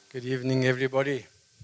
Good evening, everybody.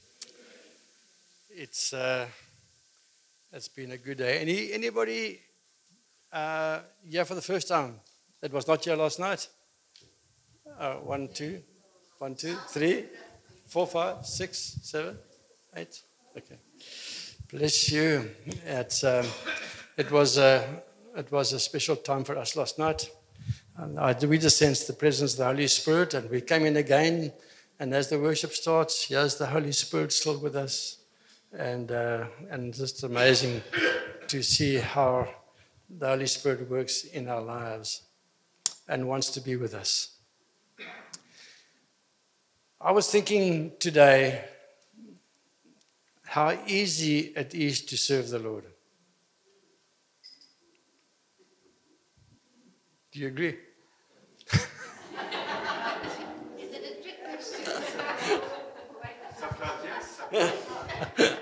It's been a good day. Anybody here for the first time that was not here last night? 1, 2, 1, 2, 3, 4, 5, 6, 7, 8. Okay. Bless you. It was a special time for us last night. We just sensed the presence of the Holy Spirit, and we came in again. And as the worship starts, here's the Holy Spirit still with us, and just amazing to see how the Holy Spirit works in our lives and wants to be with us. I was thinking today how easy it is to serve the Lord. Do you agree? Is it a trick question? Sometimes yes.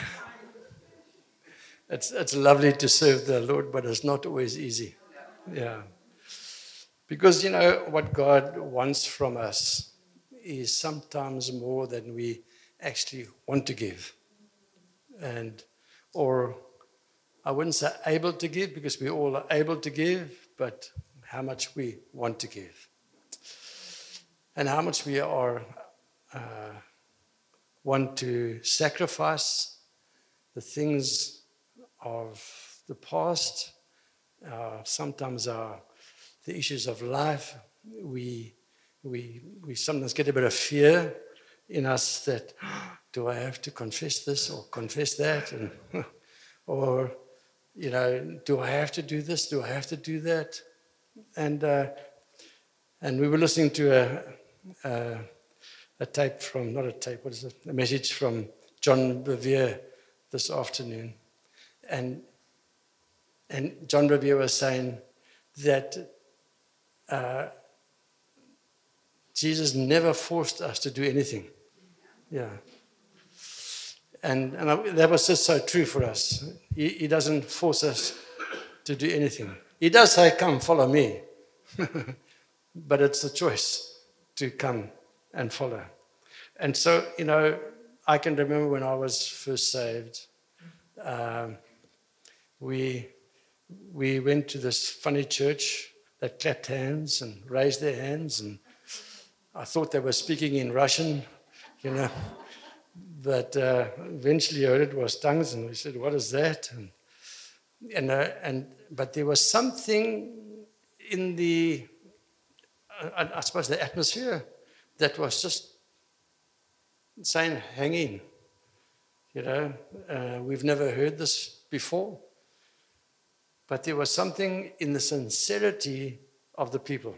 It's lovely to serve the Lord, but it's not always easy. Yeah. Because, what God wants from us is sometimes more than we actually want to give. Or I wouldn't say able to give, because we all are able to give, but how much we want to give. And how much we want to sacrifice the things of the past, sometimes the issues of life. We sometimes get a bit of fear in us that, do I have to confess this or confess that? And, or, do I have to do this? Do I have to do that? And we were listening to a tape from, not a tape, what is it? A message from John Bevere this afternoon. And John Bevere was saying that Jesus never forced us to do anything. Yeah. And that was just so true for us. He doesn't force us to do anything. He does say, come, follow me. But it's a choice to come and follow. And so, I can remember when I was first saved, we went to this funny church that clapped hands and raised their hands, and I thought they were speaking in Russian, but eventually I heard it was tongues, and we said, what is that? But there was something in the, I suppose, the atmosphere that was just saying, hang in. We've never heard this before. But there was something in the sincerity of the people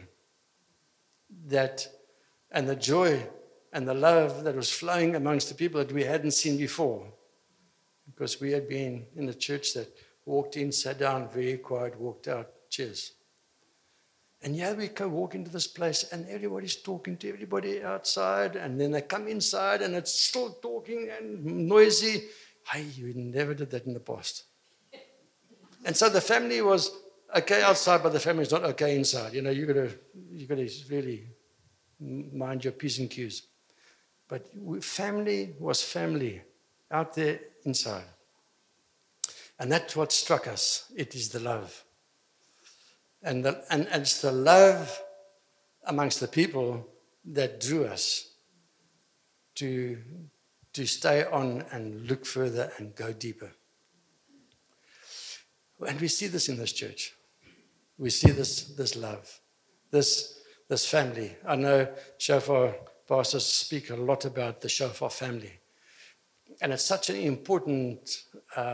and the joy and the love that was flowing amongst the people that we hadn't seen before. Because we had been in a church that walked in, sat down, very quiet, walked out, cheers. And here we go walk into this place, and everybody's talking to everybody outside, and then they come inside, and it's still talking and noisy. Hey, we never did that in the past. And so the family was okay outside, but the family is not okay inside. You got to really mind your P's and Q's. But family was family out there inside. And that's what struck us. It is the love. And it's the love amongst the people that drew us to stay on and look further and go deeper. And we see this in this church. We see this love, this family. I know Shofar pastors speak a lot about the Shofar family. And it's such an important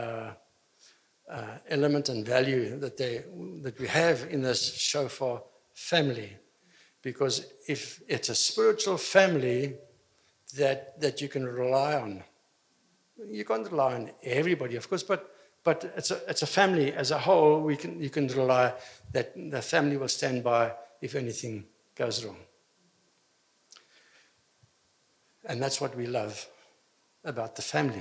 element and value that we have in this Shofar family. Because if it's a spiritual family that you can rely on, you can't rely on everybody, of course, but it's a family as a whole. You can rely that the family will stand by if anything goes wrong. And that's what we love about the family.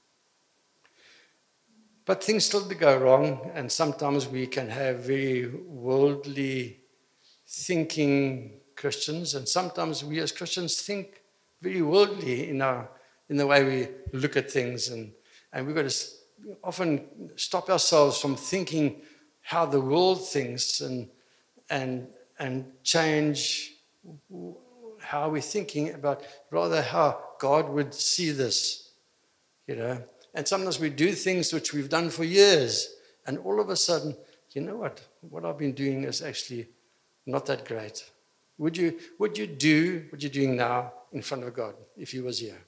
But things still go wrong, and sometimes we can have very worldly thinking Christians, and sometimes we as Christians think very worldly in the way we look at things, and we've got to often stop ourselves from thinking how the world thinks and change how we're thinking about rather how God would see this, And sometimes we do things which we've done for years, and all of a sudden, you know what I've been doing is actually not that great. Would you do what you're doing now in front of God if He was here?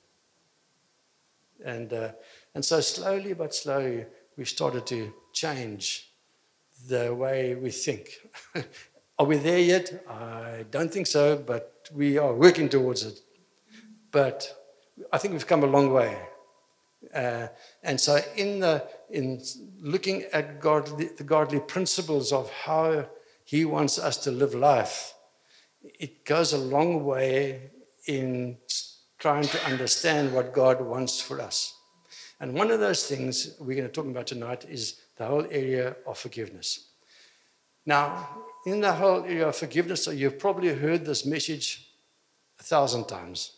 And so slowly but slowly, we started to change the way we think. Are we there yet? I don't think so, but we are working towards it. But I think we've come a long way. And so in looking at the godly principles of how He wants us to live life, it goes a long way in trying to understand what God wants for us. And one of those things we're going to talk about tonight is the whole area of forgiveness. Now, in the whole area of forgiveness, you've probably heard this message 1,000 times.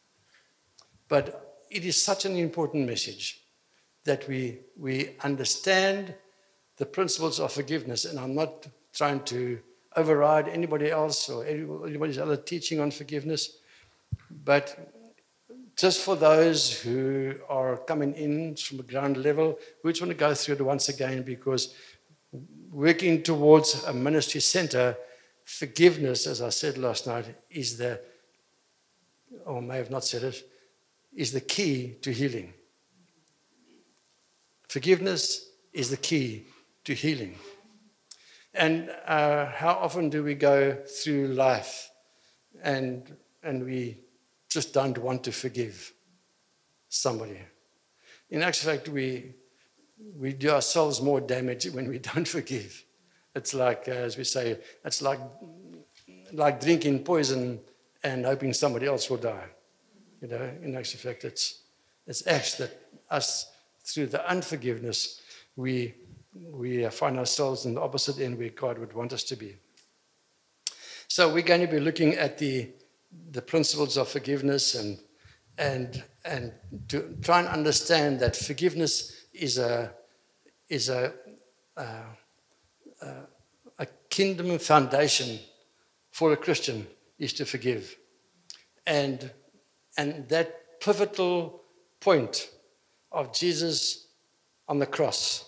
But it is such an important message that we understand the principles of forgiveness. And I'm not trying to override anybody else or anybody's other teaching on forgiveness. But just for those who are coming in from the ground level, we just want to go through it once again, because working towards a ministry center, forgiveness, as I said last night, is or may have not said it, is the key to healing. Forgiveness is the key to healing. And how often do we go through life and we just don't want to forgive somebody? In actual fact, we do ourselves more damage when we don't forgive. It's like, as we say, it's like drinking poison and hoping somebody else will die. In actual fact, it's actually that us, through the unforgiveness, we find ourselves in the opposite end where God would want us to be. So we're going to be looking at the principles of forgiveness and to try and understand that forgiveness is a kingdom foundation for a Christian, is to forgive. And that pivotal point of Jesus on the cross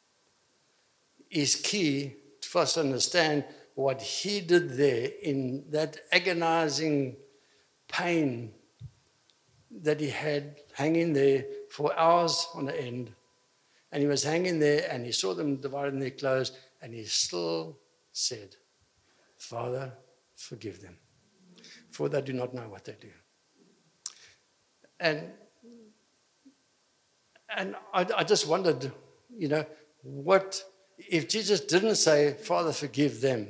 is key for us to understand what He did there in that agonizing pain that He had hanging there for hours on the end. And He was hanging there and He saw them dividing their clothes, and He still said, "Father, forgive them, for they do not know what they do." And I just wondered, what if Jesus didn't say, "Father, forgive them,"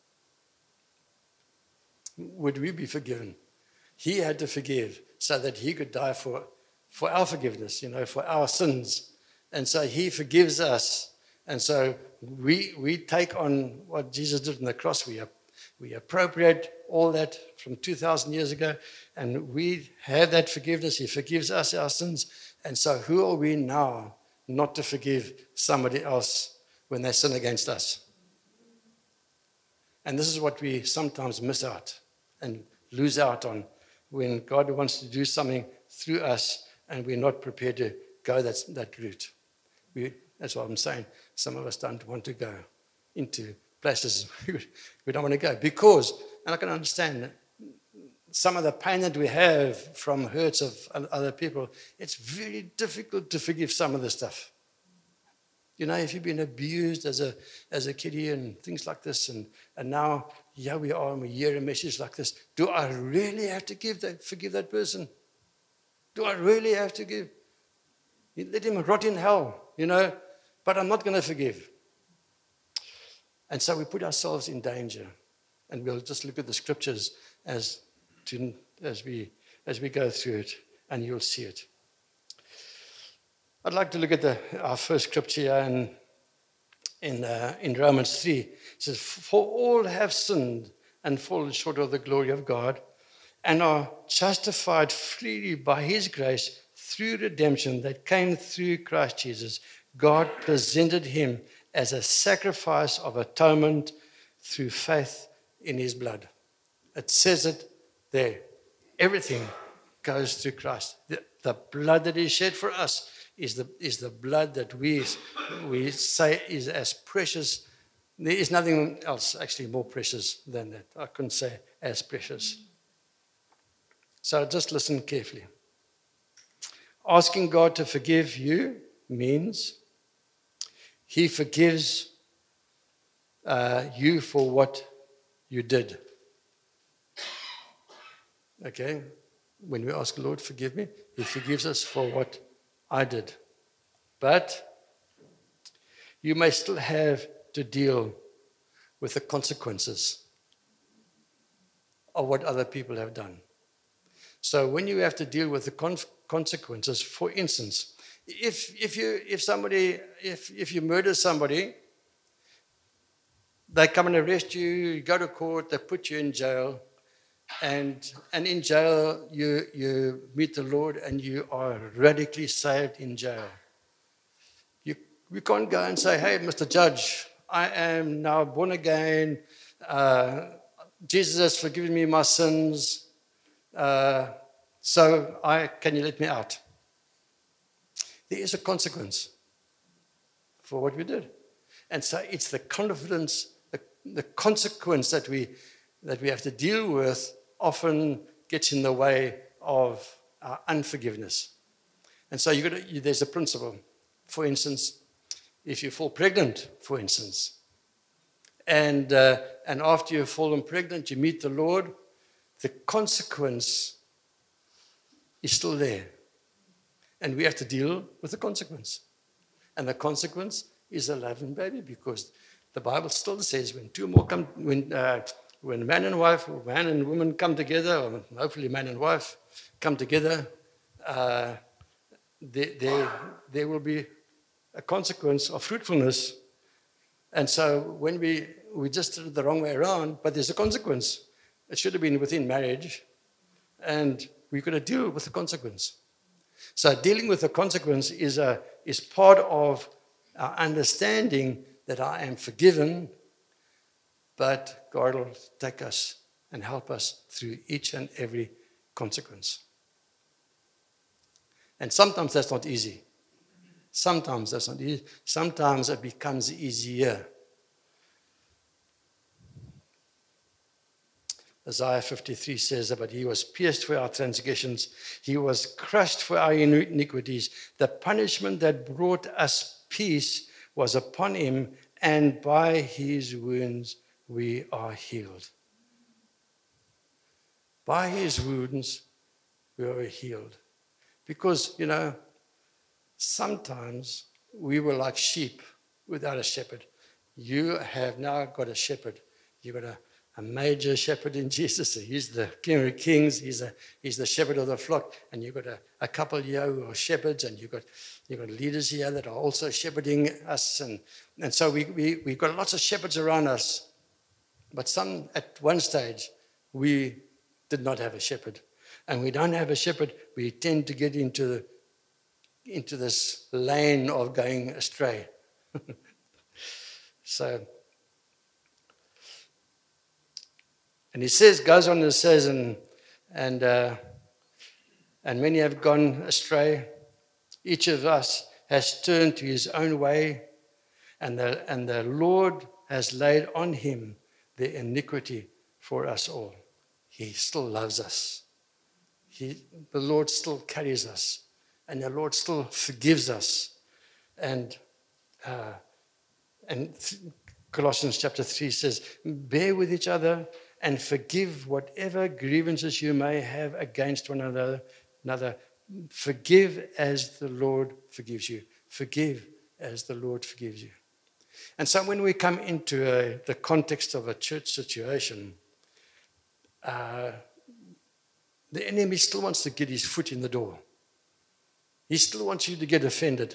would we be forgiven? He had to forgive so that He could die for our forgiveness, for our sins. And so He forgives us. And so we take on what Jesus did on the cross. We appropriate all that from 2,000 years ago, and we have that forgiveness. He forgives us our sins. And so who are we now not to forgive somebody else when they sin against us? And this is what we sometimes miss out and lose out on, when God wants to do something through us and we're not prepared to go that route. That's what I'm saying. Some of us don't want to go into places we don't want to go because, and I can understand some of the pain that we have from hurts of other people, it's very difficult to forgive some of the stuff. If you've been abused as a kiddie and things like this, and now here we are and we hear a message like this. Do I really have to forgive that person? Do I really have to give? Let him rot in hell, but I'm not going to forgive. And so we put ourselves in danger. And we'll just look at the scriptures as we go through it, and you'll see it. I'd like to look at our first scripture in Romans 3. It says, "For all have sinned and fallen short of the glory of God, and are justified freely by his grace through redemption that came through Christ Jesus. God presented him as a sacrifice of atonement through faith in his blood. It says it there. Everything goes through Christ. The blood that is shed for us is the blood that we say is as precious. There is nothing else actually more precious than that. I couldn't say as precious. So just listen carefully. Asking God to forgive you means he forgives you for what you did. Okay? When we ask the Lord, forgive me, he forgives us for what I did. But you may still have to deal with the consequences of what other people have done. So when you have to deal with the consequences, for instance, if you murder somebody, they come and arrest you, you go to court, they put you in jail, and in jail you meet the Lord and you are radically saved in jail. We can't go and say, hey, Mr. Judge, I am now born again. Jesus has forgiven me my sins. So can you let me out? There is a consequence for what we did. And so it's the confidence, the consequence that we have to deal with often gets in the way of our unforgiveness. And so there's a principle. For instance, if you fall pregnant, for instance, and after you've fallen pregnant, you meet the Lord, the consequence is still there. And we have to deal with the consequence. And the consequence is a loving baby, because the Bible still says when two more come, when man and wife, or man and woman come together, or hopefully man and wife come together, there will be a consequence of fruitfulness. And so when we just did it the wrong way around, but there's a consequence. It should have been within marriage, and we've got to deal with the consequence. So dealing with the consequence is part of our understanding that I am forgiven, but God will take us and help us through each and every consequence. And sometimes that's not easy. Sometimes that's not easy. Sometimes it becomes easier. Isaiah 53 says, but he was pierced for our transgressions. He was crushed for our iniquities. The punishment that brought us peace was upon him, and by his wounds we are healed. By his wounds we are healed. Because, sometimes we were like sheep without a shepherd. You have now got a shepherd. You've got a major shepherd in Jesus. He's the King of Kings. He's the shepherd of the flock. And you've got a couple here who are shepherds, and you've got leaders here that are also shepherding us. And so we've got lots of shepherds around us. But some, at one stage, we did not have a shepherd. And we don't have a shepherd, we tend to get into this lane of going astray. So, and he goes on and says, and many have gone astray. Each of us has turned to his own way, and the Lord has laid on him the iniquity for us all. He still loves us. The Lord still carries us, and the Lord still forgives us. And Colossians chapter 3 says, bear with each other and forgive whatever grievances you may have against one another. Forgive as the Lord forgives you. Forgive as the Lord forgives you. And so when we come into the context of a church situation, the enemy still wants to get his foot in the door. He still wants you to get offended.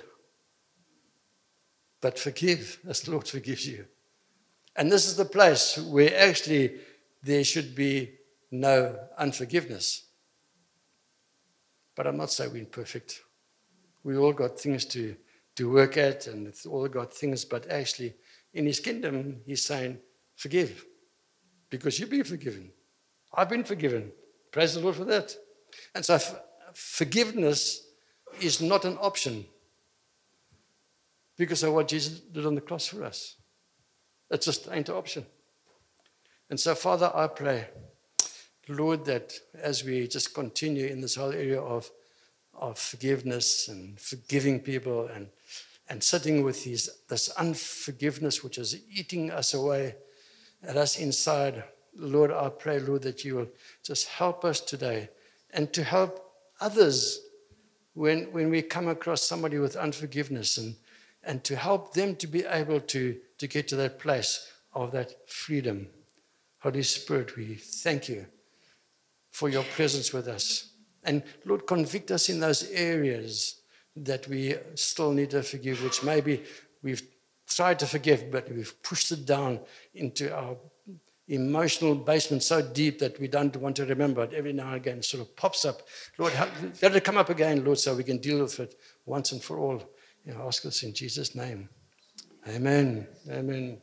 But forgive as the Lord forgives you. And this is the place where actually there should be know unforgiveness. But I'm not saying we're perfect. We all got things to work at, and it's all got things, but actually in his kingdom, he's saying, forgive, because you've been forgiven. I've been forgiven. Praise the Lord for that. And so forgiveness is not an option because of what Jesus did on the cross for us. It just ain't an option. And so, Father, I pray, Lord, that as we just continue in this whole area of forgiveness and forgiving people and sitting with this unforgiveness which is eating us away at us inside, Lord, I pray, Lord, that you will just help us today and to help others when we come across somebody with unforgiveness and to help them to be able to get to that place of that freedom. Holy Spirit, we thank you for your presence with us. And Lord, convict us in those areas that we still need to forgive, which maybe we've tried to forgive, but we've pushed it down into our emotional basement so deep that we don't want to remember it. Every now and again it sort of pops up. Lord, let it come up again, Lord, so we can deal with it once and for all. I ask this in Jesus' name. Amen. Amen.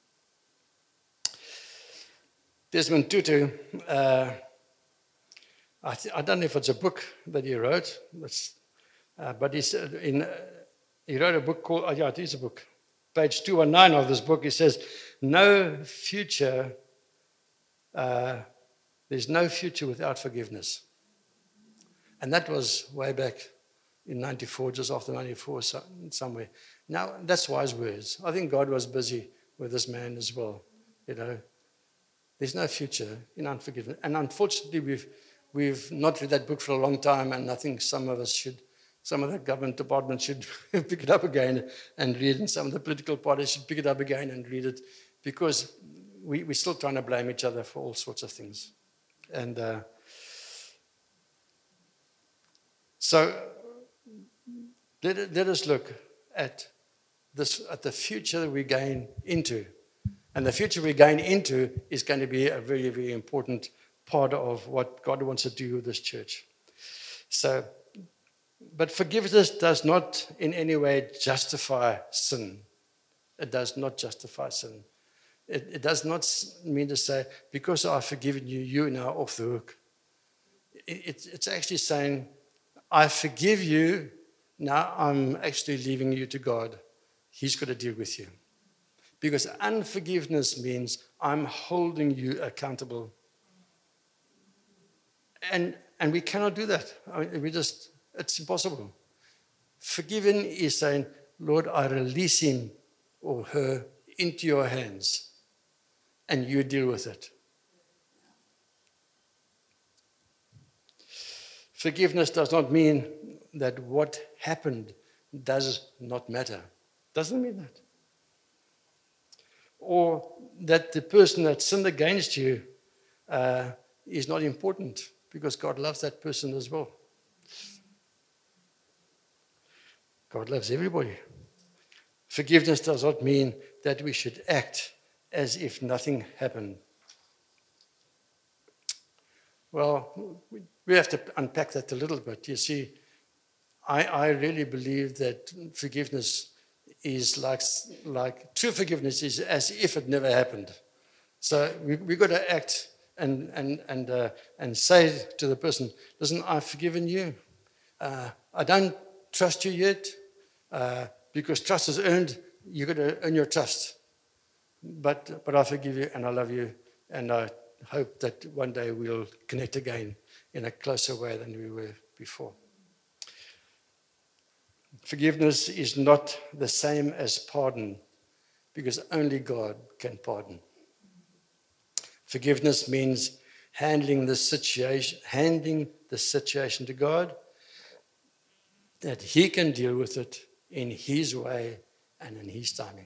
Desmond Tutu, I don't know if it's a book that he wrote, but he wrote a book called, it is a book. Page 219 of this book, he says, there's no future without forgiveness. And that was way back in 94, just after 94 somewhere. Now, that's wise words. I think God was busy with this man as well. There's no future in unforgiveness. And unfortunately, we've not read that book for a long time, and I think some of the government departments should pick it up again and read it, and some of the political parties should pick it up again and read it, because we're still trying to blame each other for all sorts of things. And so let us look at the future that we're going into. And the future we're going into is going to be a very, very important part of what God wants to do with this church. So, but forgiveness does not in any way justify sin. It does not justify sin. It does not mean to say, because I've forgiven you, you're now off the hook. It's actually saying, I forgive you, now I'm actually leaving you to God. He's got to deal with you. Because unforgiveness means I'm holding you accountable. And we cannot do that. It's impossible. Forgiven is saying, Lord, I release him or her into your hands, and you deal with it. Forgiveness does not mean that what happened does not matter. Doesn't mean that. Or that the person that sinned against you is not important, because God loves that person as well. God loves everybody. Forgiveness does not mean that we should act as if nothing happened. Well, we have to unpack that a little bit. You see, I really believe that forgiveness is like true forgiveness is as if it never happened. So we've got to act and say to the person, listen, I've forgiven you. I don't trust you yet, because trust is earned. You've got to earn your trust. But I forgive you and I love you, and I hope that one day we'll connect again in a closer way than we were before. Forgiveness is not the same as pardon, because only God can pardon. Forgiveness means handing the situation to God, that he can deal with it in his way and in his timing.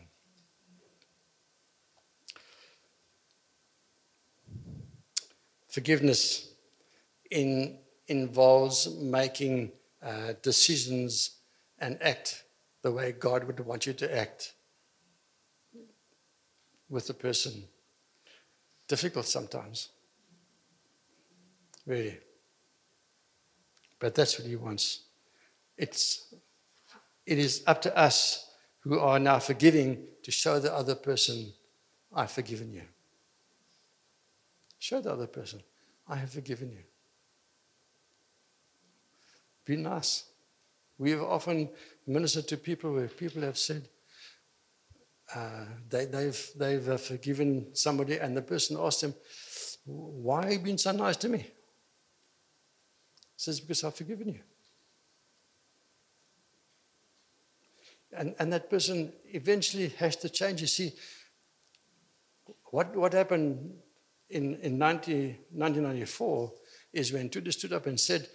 Forgiveness involves making decisions and act the way God would want you to act with the person. Difficult sometimes. Really. But that's what he wants. It is up to us who are now forgiving to show the other person, I've forgiven you. Show the other person, I have forgiven you. Be nice. We have often ministered to people where people have said they've forgiven somebody, and the person asked them, why have you been so nice to me? He says, because I've forgiven you. And that person eventually has to change. You see, what happened in 1994 is when Tutu stood up and said,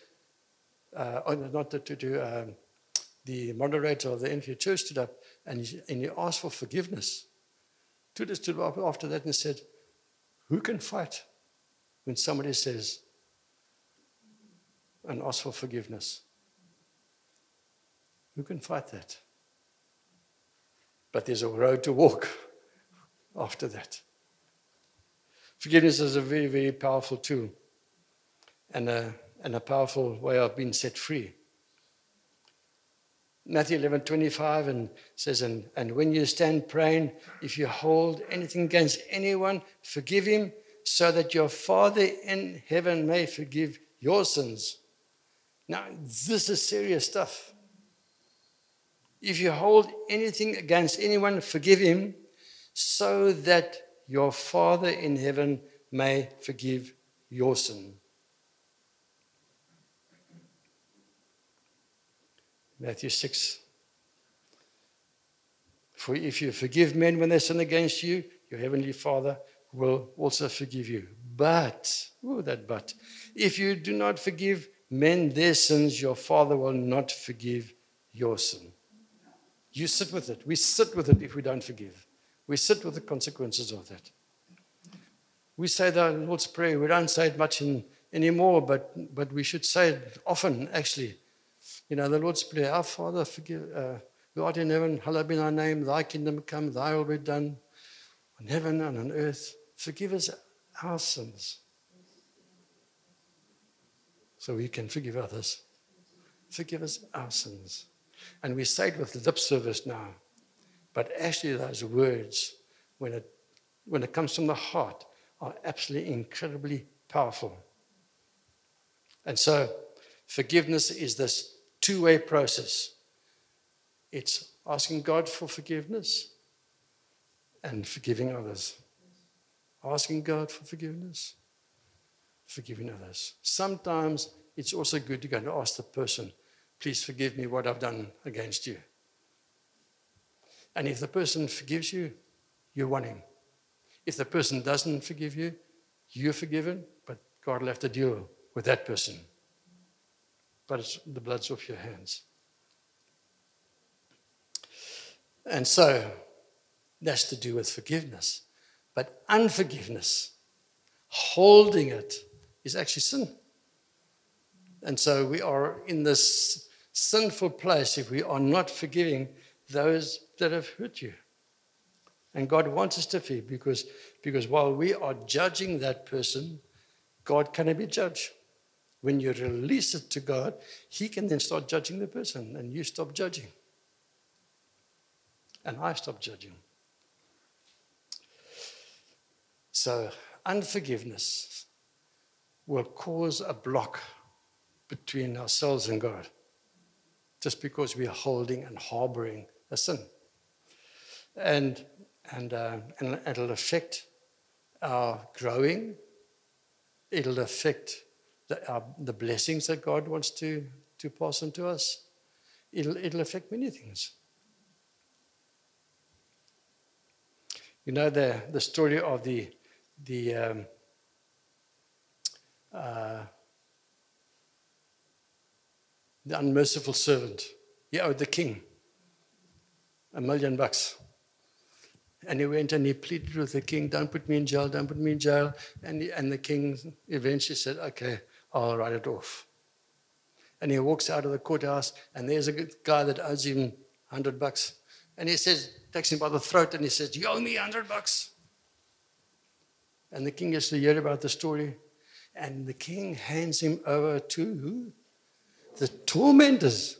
the moderator of the Enfield Church stood up and he asked for forgiveness. Tutu stood up after that and said, who can fight when somebody says and asks for forgiveness? Who can fight that? But there's a road to walk after that. Forgiveness is a very, very powerful tool and a powerful way of being set free. Matthew 11:25 and says, and when you stand praying, if you hold anything against anyone, forgive him, so that your Father in heaven may forgive your sins. Now, this is serious stuff. If you hold anything against anyone, forgive him, so that your Father in heaven may forgive your sin. Matthew 6. For if you forgive men when they sin against you, your heavenly Father will also forgive you. But, if you do not forgive men their sins, your Father will not forgive your sin. You sit with it. We sit with it if we don't forgive. We sit with the consequences of that. We say the Lord's Prayer. We don't say it much anymore, but we should say it often, actually. You know, the Lord's Prayer, our Father, forgive, who art in heaven, hallowed be thy name, thy kingdom come, thy will be done on heaven and on earth. Forgive us our sins so we can forgive others. Forgive us our sins. And we say it with lip service now. But actually those words, when it comes from the heart, are absolutely incredibly powerful. And so forgiveness is this two-way process. It's asking God for forgiveness and forgiving others. Asking God for forgiveness, forgiving others. Sometimes it's also good to go and ask the person, please forgive me what I've done against you. And if the person forgives you, you won him. If the person doesn't forgive you, you're forgiven, but God will have to deal with that person. But the blood's off your hands. And so, that's to do with forgiveness. But unforgiveness, holding it, is actually sin. And so we are in this sinful place if we are not forgiving those that have hurt you. And God wants us to forgive because while we are judging that person, God cannot be judged. When you release it to God, He can then start judging the person, and you stop judging. And I stop judging. So unforgiveness will cause a block between ourselves and God, just because we are holding and harboring a sin. And it'll affect our growing. It'll affect the blessings that God wants to pass on to us. It'll affect many things. You know the story of the unmerciful servant. He owed the king $1 million. And he went and he pleaded with the king, don't put me in jail, don't put me in jail. And the king eventually said, okay, I'll write it off. And he walks out of the courthouse, and there's a guy that owes him $100. And he says, takes him by the throat, and he says, you owe me $100. And the king gets to hear about the story. And the king hands him over to the tormentors.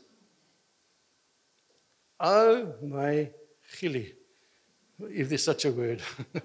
Oh my chili, if there's such a word.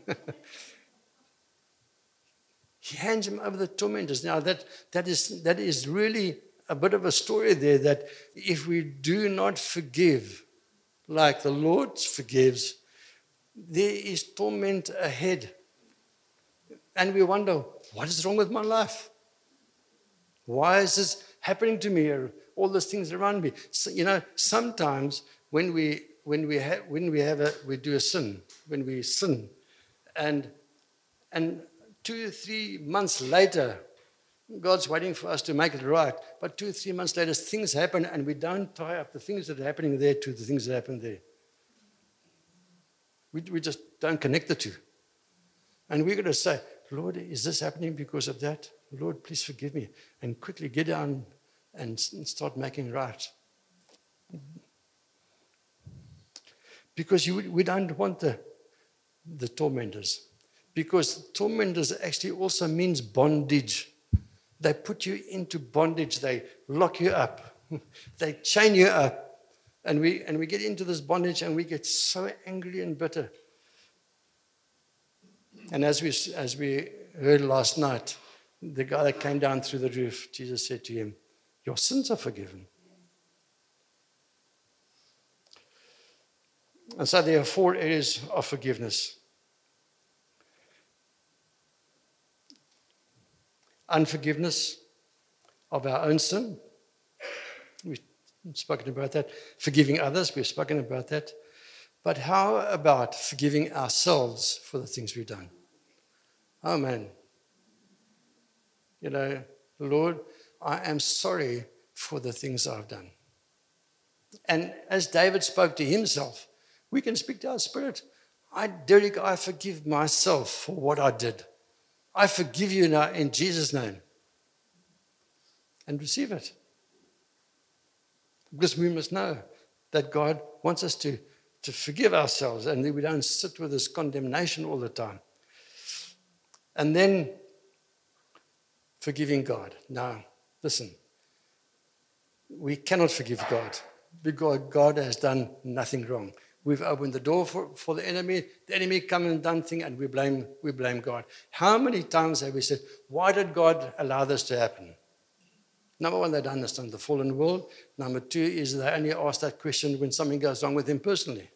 He hands him over the tormentors. Now that is really a bit of a story there, that if we do not forgive like the Lord forgives, there is torment ahead. And we wonder, what is wrong with my life? Why is this happening to me? Or all those things around me. So, sometimes when we do a sin, when we sin, and 2 or 3 months later, God's waiting for us to make it right. But 2 or 3 months later, things happen, and we don't tie up the things that are happening there to the things that happen there. We just don't connect the two. And we're going to say, Lord, is this happening because of that? Lord, please forgive me. And quickly get down and start making right. Because we don't want the tormentors. Because tormentors actually also means bondage. They put you into bondage. They lock you up. They chain you up. And we get into this bondage and we get so angry and bitter. And as we heard last night, the guy that came down through the roof, Jesus said to him, your sins are forgiven. And so there are 4 areas of forgiveness. Unforgiveness of our own sin. We've spoken about that. Forgiving others. We've spoken about that. But how about forgiving ourselves for the things we've done? Oh, man. Lord, I am sorry for the things I've done. And as David spoke to himself, we can speak to our spirit. Derek, I forgive myself for what I did. I forgive you now in Jesus' name. And receive it. Because we must know that God wants us to forgive ourselves and that we don't sit with this condemnation all the time. And then forgiving God. Now, listen. We cannot forgive God because God has done nothing wrong. We've opened the door for the enemy. The enemy come and done thing, and we blame God. How many times have we said, why did God allow this to happen? Number one, they don't understand the fallen world. Number 2 is they only ask that question when something goes wrong with them personally.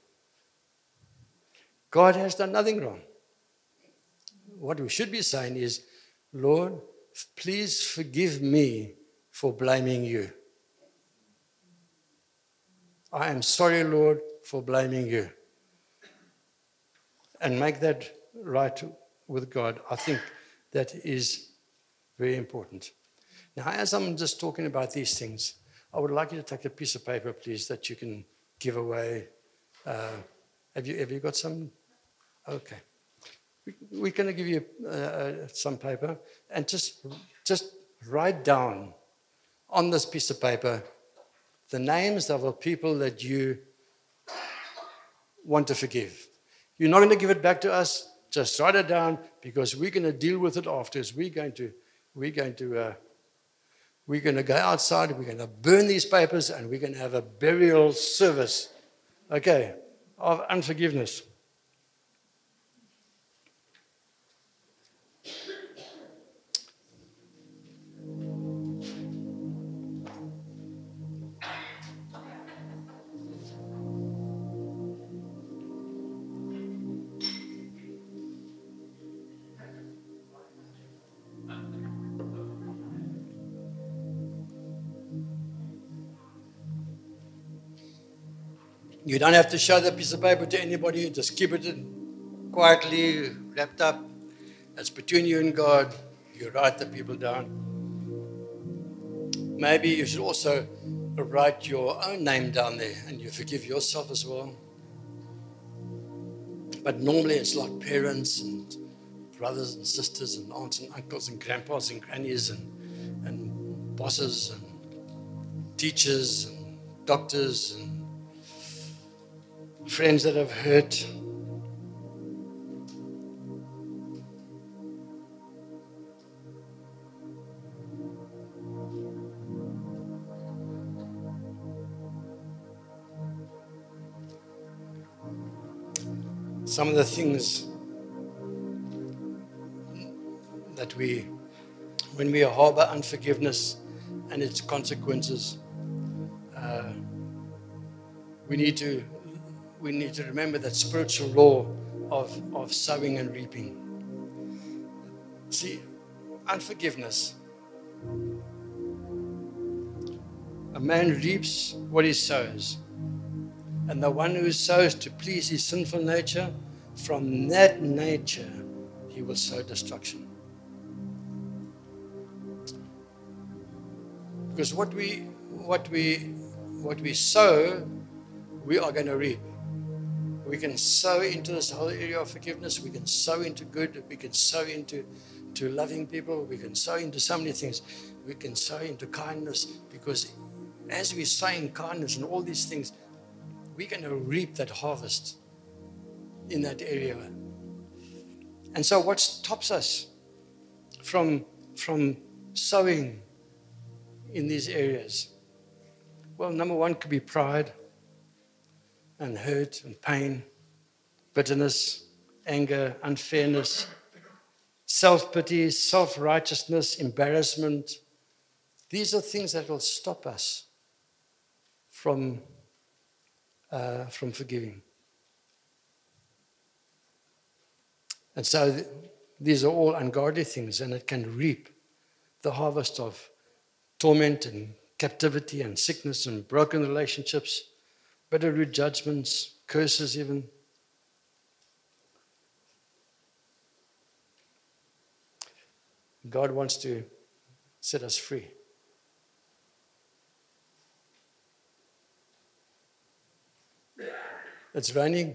God has done nothing wrong. What we should be saying is, Lord, please forgive me for blaming you. I am sorry, Lord, for blaming you. And make that right with God. I think that is very important. Now, as I'm just talking about these things, I would like you to take a piece of paper, please, that you can give away. Have you got some? Okay. We're going to give you some paper, and just write down on this piece of paper the names of the people that you want to forgive. You're not going to give it back to us. Just write it down, because we're going to deal with it afterwards. We're going to go outside. We're going to burn these papers, and we're going to have a burial service, okay, of unforgiveness. You don't have to show the piece of paper to anybody. Just keep it quietly wrapped up. That's between you and God. You write the people down. Maybe you should also write your own name down there, and you forgive yourself as well. But normally it's like parents and brothers and sisters and aunts and uncles and grandpas and grannies and bosses and teachers and doctors and friends that have hurt. some of the things that when we harbor unforgiveness and its consequences, we need to remember that spiritual law of sowing and reaping. See, unforgiveness. A man reaps what he sows. And the one who sows to please his sinful nature, from that nature he will sow destruction. Because what we sow, we are going to reap. We can sow into this whole area of forgiveness. We can sow into good. We can sow into loving people. We can sow into so many things. We can sow into kindness, because as we sow in kindness and all these things, we're going to reap that harvest in that area. And so what stops us from sowing in these areas? Well, number one could be pride and hurt and pain, bitterness, anger, unfairness, self-pity, self-righteousness, embarrassment. These are things that will stop us from forgiving. And so these are all ungodly things, and it can reap the harvest of torment and captivity and sickness and broken relationships, bitter judgments, curses even. God wants to set us free. It's raining.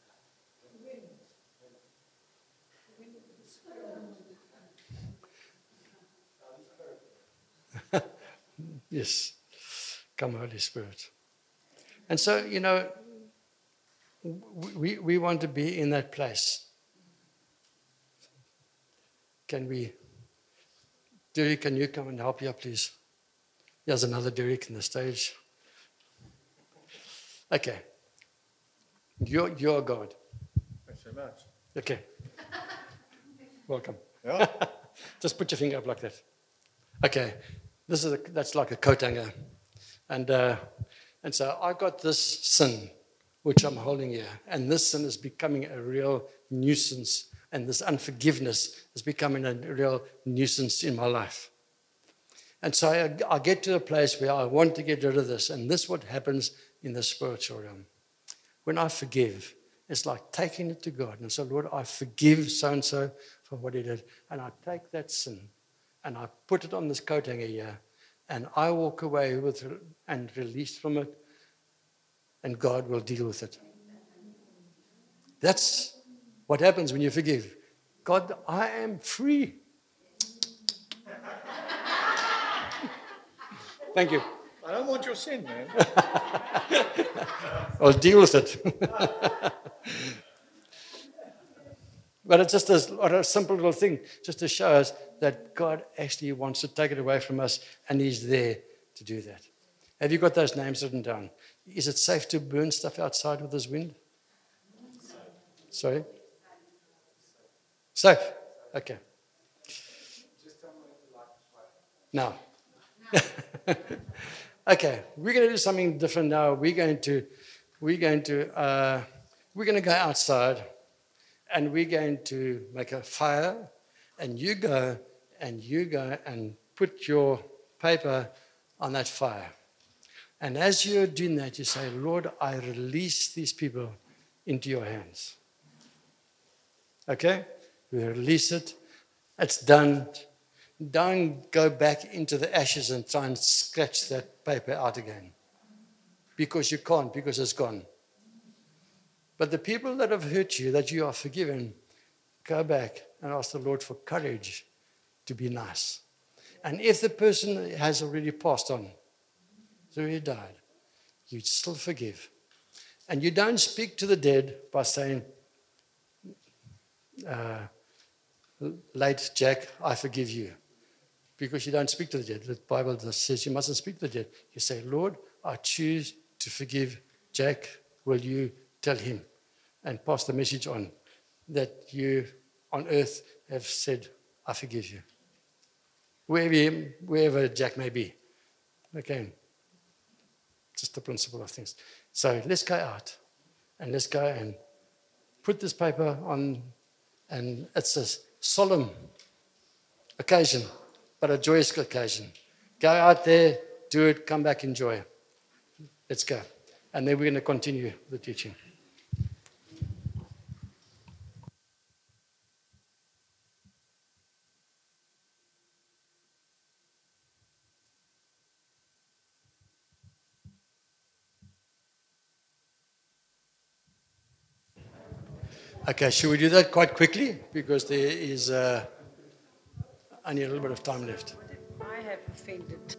Yes. Come, Holy Spirit. And so, we want to be in that place. Derek, can you come and help here, please? There's another Derek in the stage. Okay. You're God. Thanks so much. Okay. Welcome. Yeah. Just put your finger up like that. Okay. That's like a coat hanger. And so I've got this sin, which I'm holding here. And this sin is becoming a real nuisance. And this unforgiveness is becoming a real nuisance in my life. And so I get to a place where I want to get rid of this. And this is what happens in the spiritual realm. When I forgive, it's like taking it to God. And so, Lord, I forgive so-and-so for what he did. And I take that sin and I put it on this coat hanger here. And I walk away with it and release from it. And God will deal with it. That's what happens when you forgive. God, I am free. Thank you. I don't want your sin, man. I'll deal with it. But it's just a simple little thing, just to show us that God actually wants to take it away from us, and he's there to do that. Have you got those names written down? Is it safe to burn stuff outside with this wind? Sorry? Safe? Okay. Now. Okay, we're going to do something different now. We're going to go outside, and we're going to make a fire, and you go and put your paper on that fire. And as you're doing that, you say, Lord, I release these people into your hands. Okay? We release it. It's done. Don't go back into the ashes and try and scratch that paper out again. Because you can't, because it's gone. But the people that have hurt you, that you are forgiven, go back and ask the Lord for courage to be nice. And if the person has already passed on, so he died, you still forgive. And you don't speak to the dead by saying, late Jack, I forgive you. Because you don't speak to the dead. The Bible says you mustn't speak to the dead. You say, Lord, I choose to forgive Jack. Will you tell him and pass the message on that you on earth have said, I forgive you. Wherever Jack may be. Okay. Just the principle of things. So let's go out and let's go and put this paper on, and it's a solemn occasion, but a joyous occasion. Go out there, do it, come back, enjoy. Let's go. And then we're going to continue the teaching. Okay, should we do that quite quickly? Because there is only a little bit of time left. I have offended.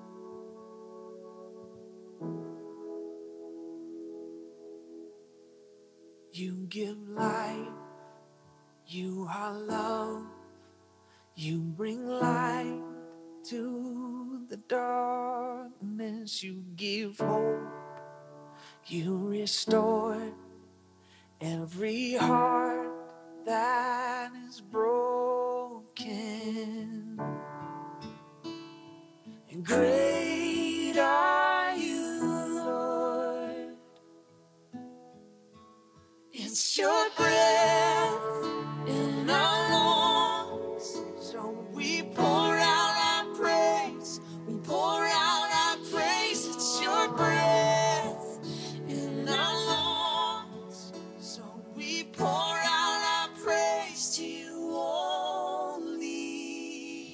You give life, you are love, you bring light to the darkness, you give hope, you restore every heart that is broken. And great are you, Lord. It's your breath in our lungs, so we pour out our praise. We pour out our praise. It's your breath in our lungs, so we pour out our praise to you only.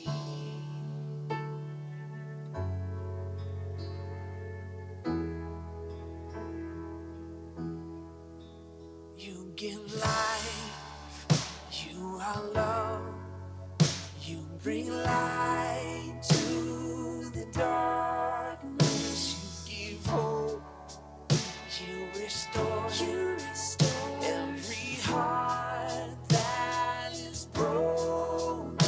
You give life, you are love, you bring light to the darkness, you give hope, you restore every heart that is broken.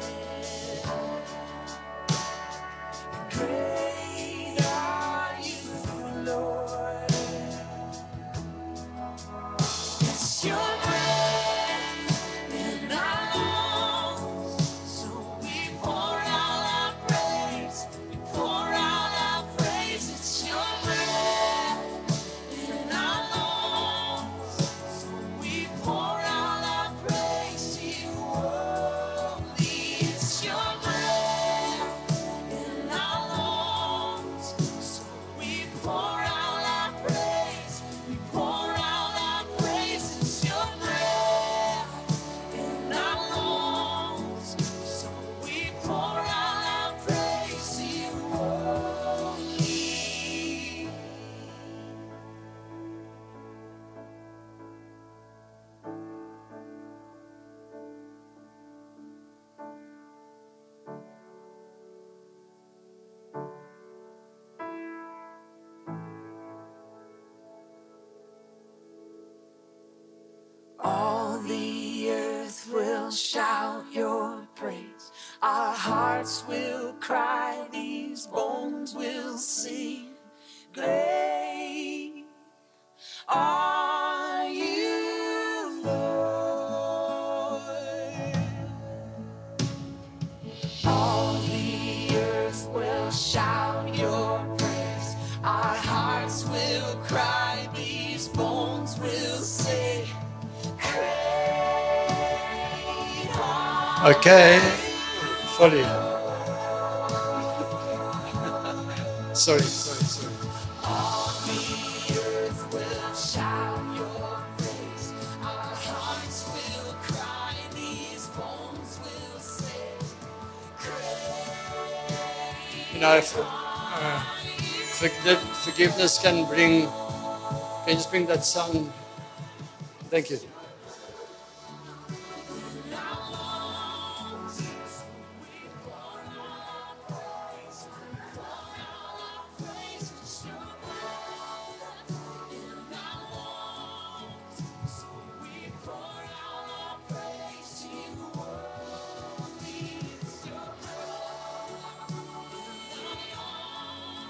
Great are you, Lord. It's your breath in our lungs, so we pour out our praise. We pour out our praise. It's your breath in our lungs, so we pour out our praise to you only. It's your breath in our lungs, so we pour out our praise. We pour out our praise. It's your breath in our lungs, so we pour out our praise to you only. All the earth will shout your praise. Our hearts will cry, these bones will sing. Great are you, Lord. All the earth will shout your praise. Our hearts will cry, these bones will sing. Okay, sorry. sorry. All the earth will shout your praise. Our hearts will cry, these bones will sing. You know, if, forgiveness can you just bring that sound? Thank you.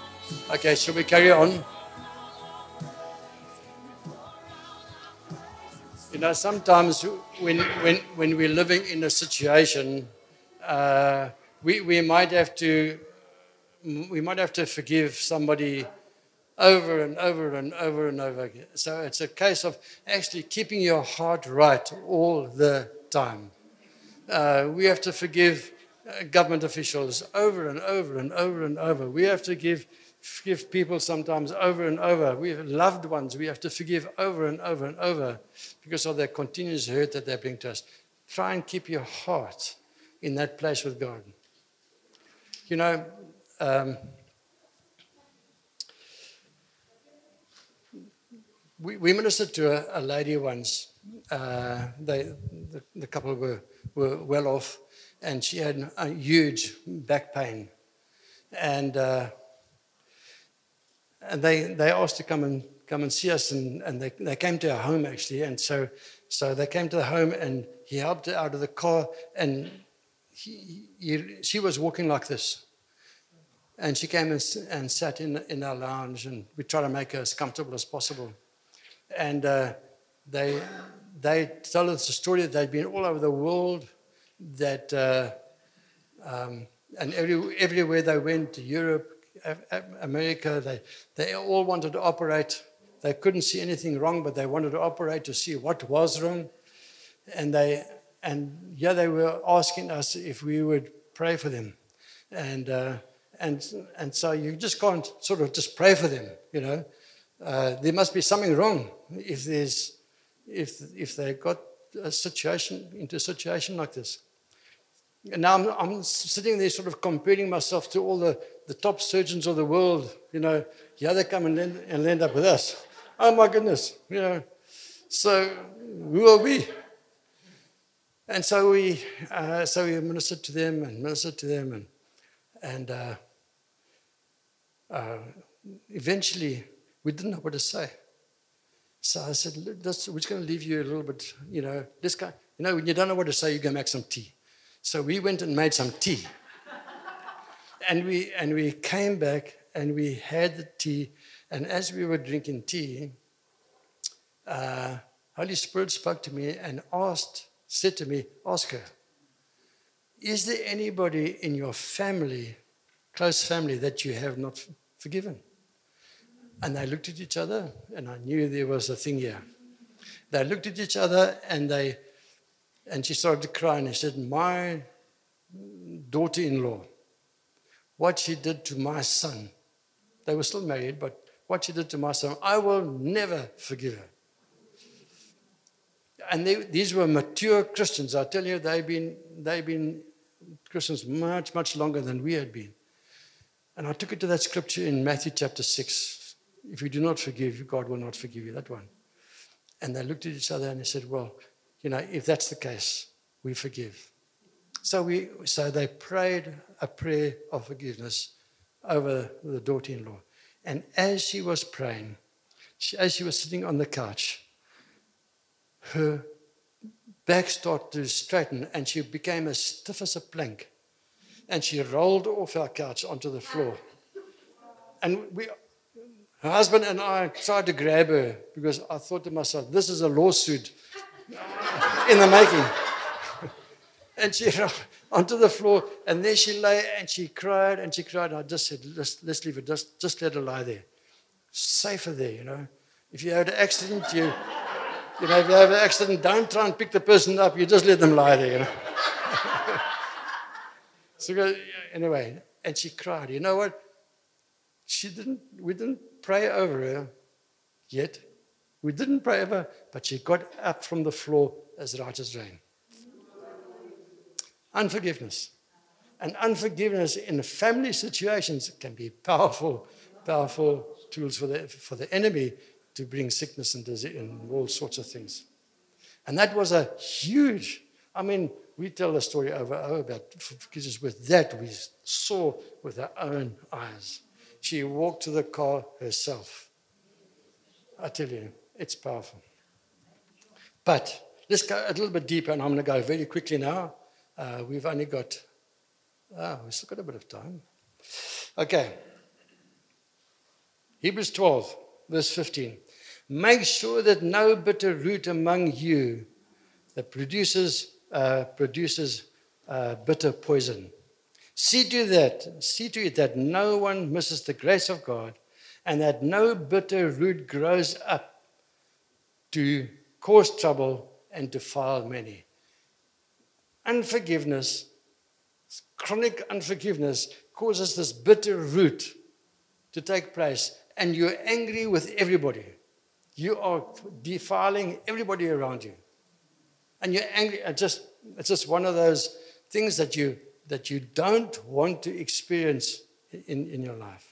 Okay, shall we carry on? You know, sometimes when we're living in a situation, we might have to forgive somebody over and over and over and over again. So it's a case of actually keeping your heart right all the time. We have to forgive government officials over and over and over and over. We have to forgive people sometimes over and over. We have loved ones. We have to forgive over and over and over because of their continuous hurt that they bring to us. Try and keep your heart in that place with God. You know, we ministered to a lady once. The couple were well off, and she had a huge back pain, and they asked to come and see us, and they came to our home actually, and so they came to the home, and he helped her out of the car, and she was walking like this. And she came and sat in our lounge, and we tried to make her as comfortable as possible. And they told us the story that they'd been all over the world, that and everywhere they went, to Europe, America, they all wanted to operate. They couldn't see anything wrong, but they wanted to operate to see what was wrong. And they were asking us if we would pray for them. And so you just can't sort of just pray for them, you know. There must be something wrong if they got into a situation like this. And now I'm sitting there sort of comparing myself to all the top surgeons of the world, you know. Yeah, they come and end up with us. Oh my goodness, you know. So who are we? And so we ministered to them and eventually we didn't know what to say. So I said, we're just going to leave you a little bit, you know, this guy, you know, when you don't know what to say, you go make some tea. So we went and made some tea. and we came back and we had the tea. And as we were drinking tea, Holy Spirit spoke to me and said to me, ask her, is there anybody in your family, close family, that you have not forgiven? And they looked at each other, and I knew there was a thing here. They looked at each other, and she started to cry, and she said, my daughter-in-law, what she did to my son, they were still married, but what she did to my son, I will never forgive her. And these were mature Christians. I tell you, they've been Christians much, much longer than we had been. And I took it to that scripture in Matthew chapter 6. If you do not forgive, God will not forgive you, that one. And they looked at each other and they said, well, you know, if that's the case, we forgive. So they prayed a prayer of forgiveness over the daughter-in-law. And as she was praying, as she was sitting on the couch, her back started to straighten and she became as stiff as a plank. And she rolled off our couch onto the floor. And her husband and I tried to grab her because I thought to myself, this is a lawsuit in the making. And she rolled onto the floor, and there she lay, and she cried, and she cried. And I just said, let's leave it, just let her lie there. Safer there, you know. If you have an accident, if you have an accident, don't try and pick the person up, you just let them lie there, you know. So anyway, and she cried. You know what? We didn't pray over her yet. We didn't pray over her, but she got up from the floor as right as rain. Unforgiveness. And unforgiveness in family situations can be powerful tools for the enemy to bring sickness and disease and all sorts of things. And that was a huge, we tell the story over about forgiveness with that we saw with our own eyes. She walked to the car herself. I tell you, it's powerful. But let's go a little bit deeper, and I'm going to go very quickly now. We've only got, we've still got a bit of time. Okay. Hebrews 12, verse 15. Make sure that no bitter root among you that produces bitter poison. See to it that no one misses the grace of God, and that no bitter root grows up to cause trouble and defile many. Unforgiveness, chronic unforgiveness, causes this bitter root to take place, and you're angry with everybody. You are defiling everybody around you. And you're angry. It's just one of those things that you don't want to experience in your life.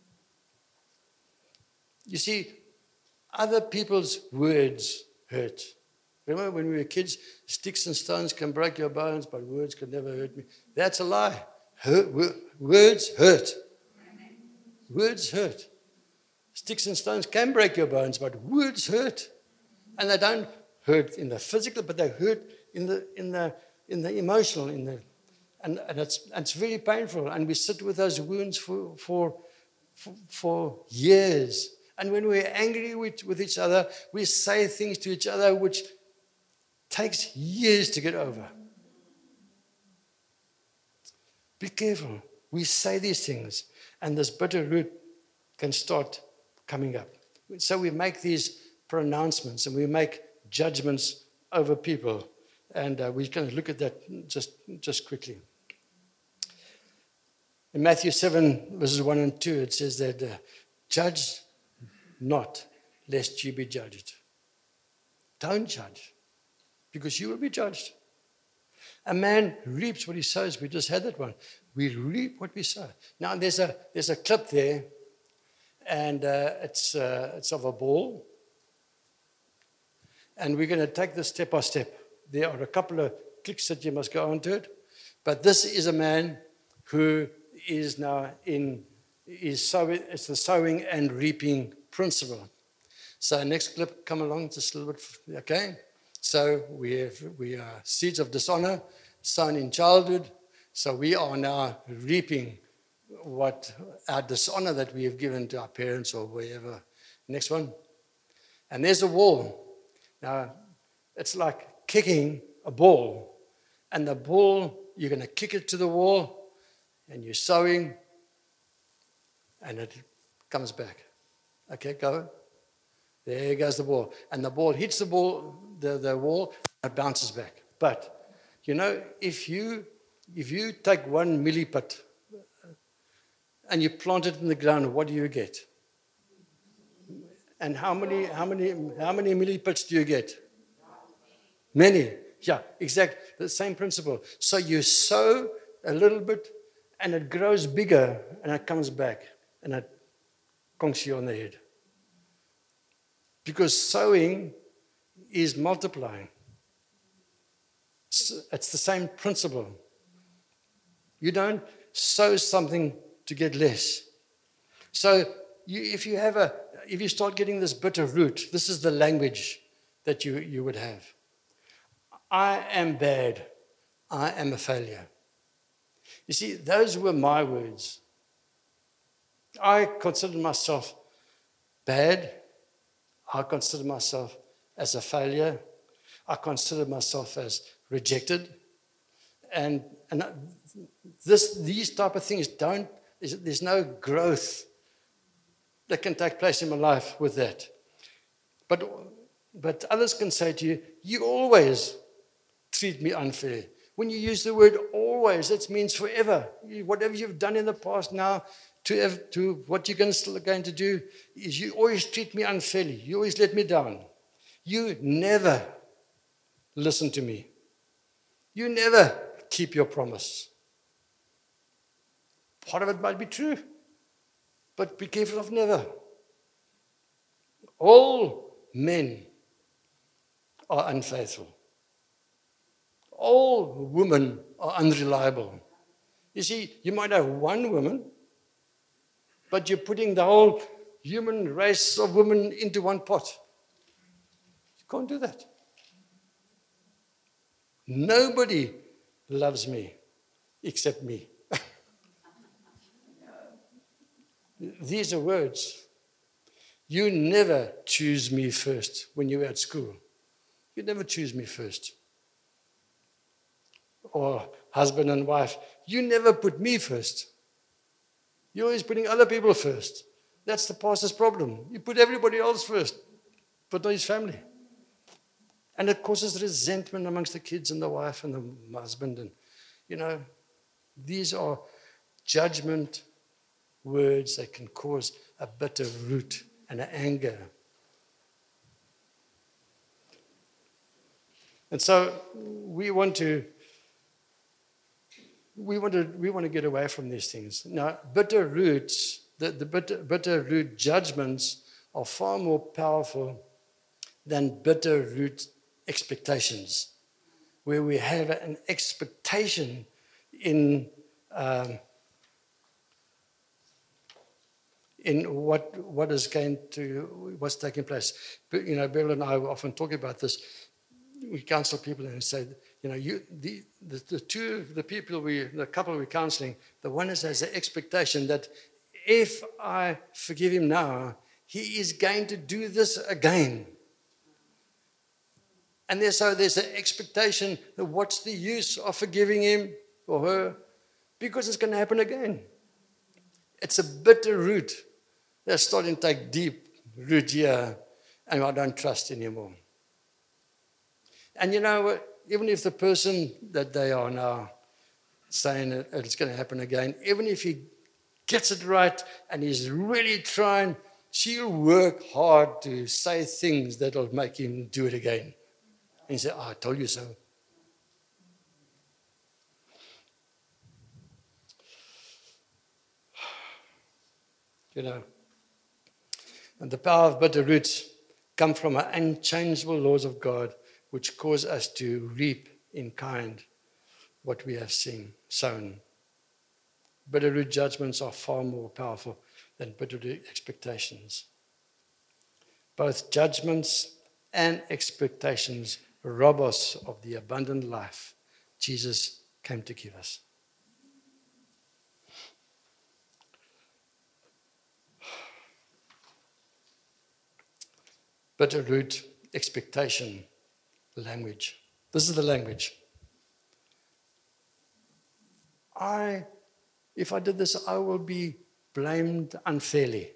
You see, other people's words hurt. Remember when we were kids, sticks and stones can break your bones, but words can never hurt me. That's a lie. Words hurt. Words hurt. Sticks and stones can break your bones, but words hurt. And they don't hurt in the physical, but they hurt in the emotional, and it's very painful. And we sit with those wounds for years. And when we're angry with each other, we say things to each other which takes years to get over. Be careful. We say these things, and this bitter root can start coming up. So we make these pronouncements, and we make judgments over people. And we're going to look at that just quickly. In Matthew 7, verses 1 and 2, it says that judge not, lest you be judged. Don't judge, because you will be judged. A man reaps what he sows. We just had that one. We reap what we sow. Now, there's a clip there, and it's of a ball. And we're going to take this step by step. There are a couple of clicks that you must go onto it. But this is a man who is now sowing. It's the sowing and reaping principle. So next clip, come along just a little bit. Okay. So we are seeds of dishonor sown in childhood. So we are now reaping what our dishonor that we have given to our parents or wherever. Next one. And there's a wall. Now, it's like kicking a ball. And the ball, you're going to kick it to the wall, and you're sowing, and it comes back. Okay, go. There goes the ball. And the ball hits the wall, it bounces back. But, if you take 1 milliput and you plant it in the ground, what do you get? And how many milliputs do you get? Many. Yeah, exactly. The same principle. So you sow a little bit, and it grows bigger, and it comes back, and it conks you on the head. Because sowing is multiplying. It's the same principle. You don't sow something to get less. So if you start getting this bitter root, this is the language that you would have. I am bad. I am a failure. You see, those were my words. I consider myself bad. I consider myself as a failure. I consider myself as rejected. And these type of things there's no growth that can take place in my life with that. But others can say to you, you always treat me unfair. When you use the word always, it means forever. Whatever you've done in the past now to what you're still going to do is you always treat me unfairly. You always let me down. You never listen to me. You never keep your promise. Part of it might be true, but be careful of never. All men are unfaithful. All women are unreliable. You see, you might have one woman, but you're putting the whole human race of women into one pot. You can't do that. Nobody loves me except me. These are words. You never choose me first when you're at school. You never choose me first. Or husband and wife, you never put me first. You're always putting other people first. That's the pastor's problem. You put everybody else first, but not his family. And it causes resentment amongst the kids and the wife and the husband. And, these are judgment words that can cause a bitter root and an anger. And so we want to get away from these things. Now, bitter roots, the bitter root judgments are far more powerful than bitter root expectations, where we have an expectation in what's taking place. But, Beryl and I often talk about this. We counsel people and say, the couple we're counseling, the one has an expectation that if I forgive him now, he is going to do this again. And there's an expectation that what's the use of forgiving him or her? Because it's going to happen again. It's a bitter root that's starting to take deep root here, and I don't trust anymore. And even if the person that they are now saying it's going to happen again, even if he gets it right and he's really trying, she'll work hard to say things that'll make him do it again. And he say, I told you so. And the power of bitter roots come from our unchangeable laws of God, which cause us to reap in kind what we have sown. Bitter root judgments are far more powerful than bitter root expectations. Both judgments and expectations rob us of the abundant life Jesus came to give us. Bitter root expectation language. This is the language. If I did this, I will be blamed unfairly.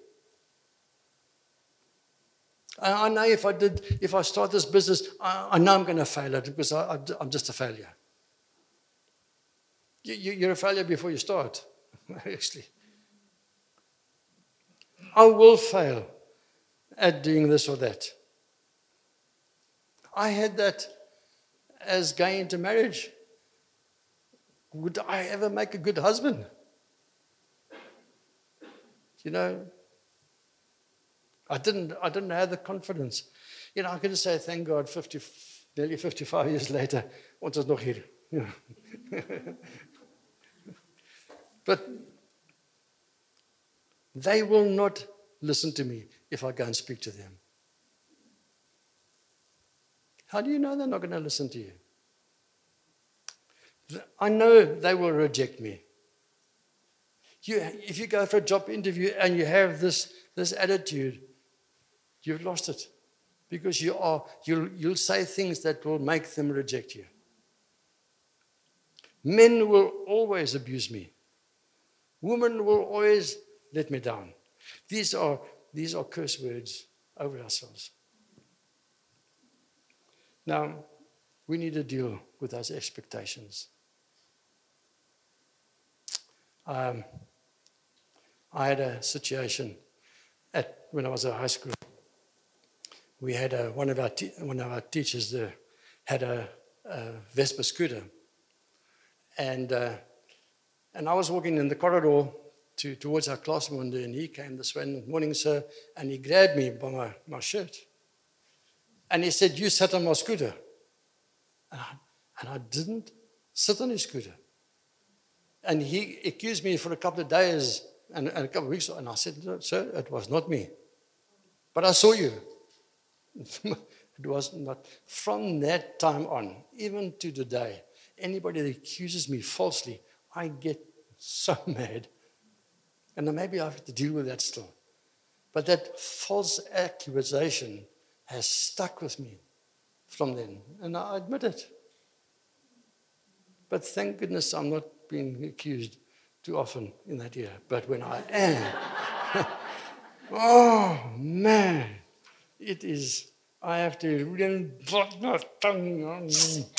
I know if I start this business, I know I'm going to fail at it because I'm just a failure. You're a failure before you start, actually. I will fail at doing this or that. I had that as going into marriage. Would I ever make a good husband? I didn't have the confidence. I could say, thank God, nearly 55 years later, ons is nog hier. But they will not listen to me if I go and speak to them. How do you know they're not going to listen to you? I know they will reject me. If you go for a job interview and you have this attitude, you've lost it. Because you'll say things that will make them reject you. Men will always abuse me. Women will always let me down. These are curse words over ourselves. Now, we need to deal with those expectations. I had a situation when I was at high school. We had one of our teachers there had a Vespa scooter, and I was walking in the corridor towards our class one day, and he came this way, morning sir, and he grabbed me by my shirt, and he said, "You sat on my scooter," and I didn't sit on his scooter, and he accused me for a couple of days and a couple of weeks, and I said, "No, sir, it was not me, but I saw you." It was not. From that time on, even to today, anybody that accuses me falsely, I get so mad. And then maybe I have to deal with that still. But that false accusation has stuck with me from then, and I admit it. But thank goodness I'm not being accused too often in that year. But when I am, oh man, it is, I have to really bite my tongue.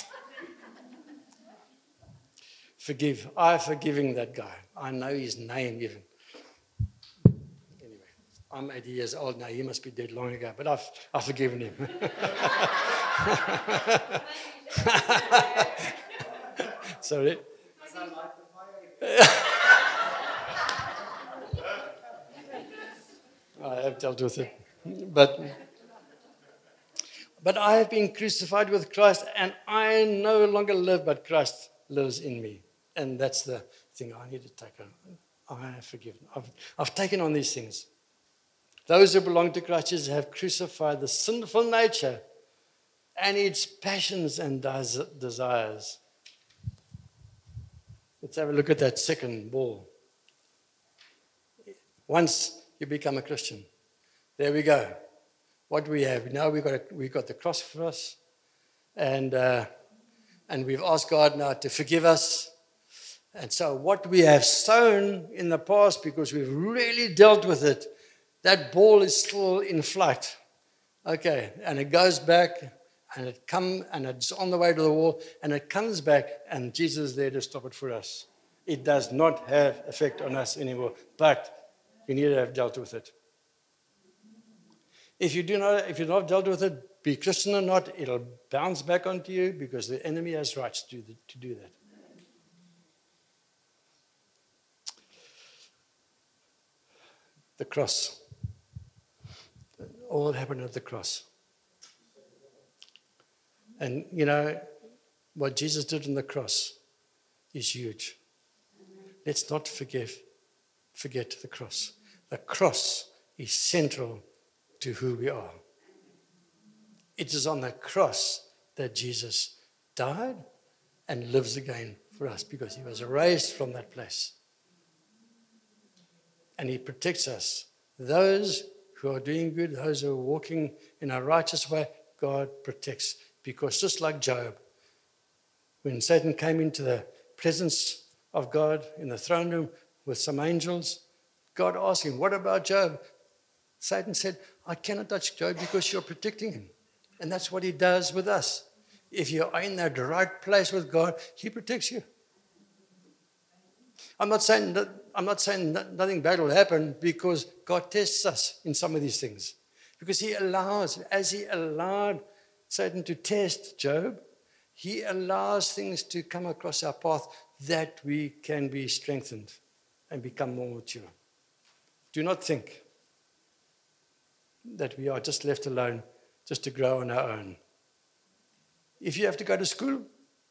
Forgive. I'm forgiving that guy. I know his name even. Anyway, I'm 80 years old now. He must be dead long ago, but I've forgiven him. Sorry. I have dealt with it. But I have been crucified with Christ, and I no longer live, but Christ lives in me. And that's the thing I need to take on. I have forgiven. I've taken on these things. Those who belong to Christ Jesus have crucified the sinful nature and its passions and desires. Let's have a look at that second ball. Once you become a Christian, there we go. What do we have? Now we've got the cross for us, and we've asked God now to forgive us. And so what we have sown in the past, because we've really dealt with it, that ball is still in flight. Okay, and it goes back, and it's on the way to the wall, and it comes back, and Jesus is there to stop it for us. It does not have effect on us anymore, but you need to have dealt with it. If you've not dealt with it, be Christian or not, it'll bounce back onto you because the enemy has rights to do that. The cross. All happened at the cross. And you know, what Jesus did on the cross is huge. Let's not forget the cross. The cross is central to who we are. It is on the cross that Jesus died and lives again for us because he was raised from that place. And he protects us. Those who are doing good, those who are walking in a righteous way, God protects. Because just like Job, when Satan came into the presence of God in the throne room with some angels, God asked him, "What about Job?" Satan said, "I cannot touch Job because you're protecting him." And that's what he does with us. If you are in that right place with God, he protects you. I'm not saying that nothing bad will happen, because God tests us in some of these things. Because as he allowed Satan to test Job, he allows things to come across our path that we can be strengthened and become more mature. Do not think that we are just left alone just to grow on our own. If you have to go to school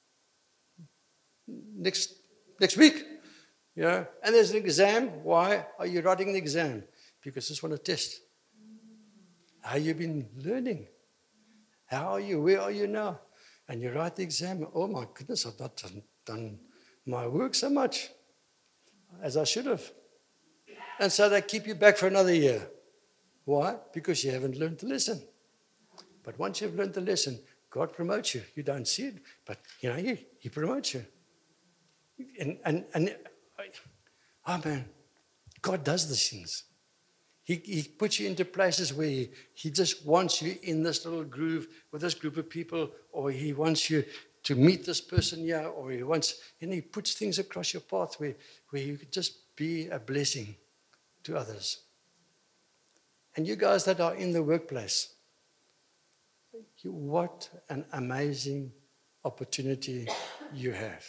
next week, and there's an exam, why are you writing the exam? Because I just want to test. How you been learning? How are you? Where are you now? And you write the exam. Oh my goodness, I've not done my work so much as I should have. And so they keep you back for another year. Why? Because you haven't learned the lesson. But once you've learned the lesson, God promotes you. You don't see it, but He promotes you. Oh man, God does these things. He puts you into places where he just wants you in this little groove with this group of people, or he wants you to meet this person here, or he puts things across your path where you could just be a blessing to others. And you guys that are in the workplace, what an amazing opportunity you have.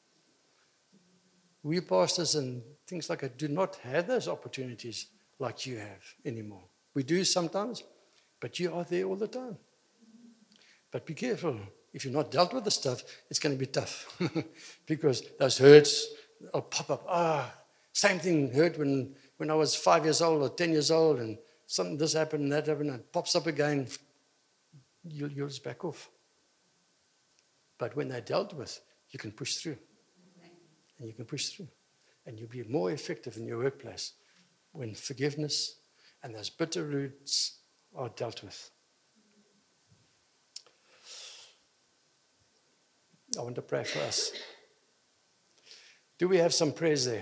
We pastors and things like that do not have those opportunities like you have anymore. We do sometimes, but you are there all the time. But be careful. If you're not dealt with the stuff, it's going to be tough. Because those hurts will pop up. Same thing hurt when I was 5 years old or 10 years old, and this happened and that happened, and it pops up again. You'll just back off. But when they're dealt with, you can push through. And you can push through. And you'll be more effective in your workplace when forgiveness and those bitter roots are dealt with. I want to pray for us. Do we have some prayers there?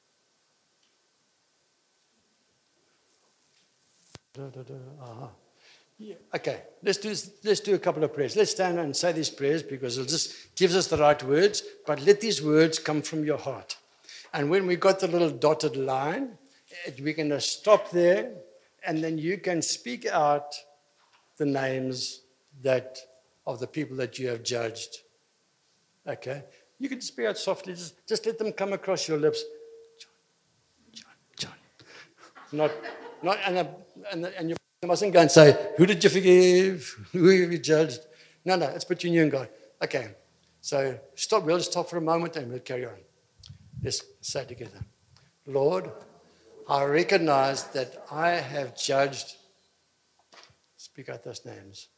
Yeah. Okay, let's do a couple of prayers. Let's stand and say these prayers because it just gives us the right words, but let these words come from your heart. And when we got the little dotted line, we're going to stop there, and then you can speak out the names of the people that you have judged. Okay? You can speak out softly, just let them come across your lips. John. Not, and you mustn't go and say, who did you forgive? Who have you judged? No, it's between you and God. Okay, so we'll stop for a moment and we'll carry on. Let's say it together. Lord, I recognize that I have judged, speak out those names.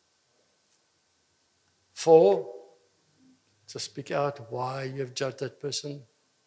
4, to speak out why you have judged that person.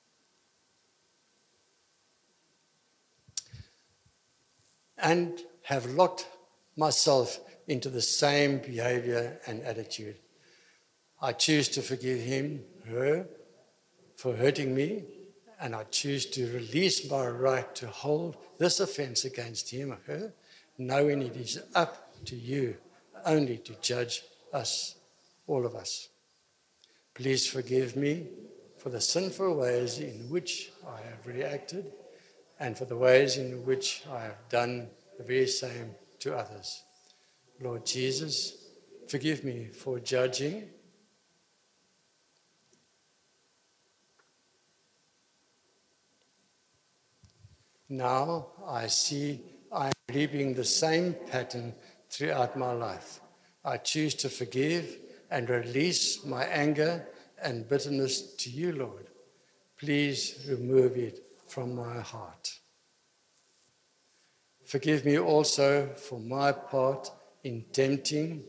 And have locked myself into the same behavior and attitude. I choose to forgive him, her, for hurting me, and I choose to release my right to hold this offense against him or her, knowing it is up to you only to judge us, all of us. Please forgive me for the sinful ways in which I have reacted and for the ways in which I have done the very same to others. Lord Jesus, forgive me for judging Now I see I am repeating the same pattern throughout my life. I choose to forgive and release my anger and bitterness to you, Lord. Please remove it from my heart. Forgive me also for my part in tempting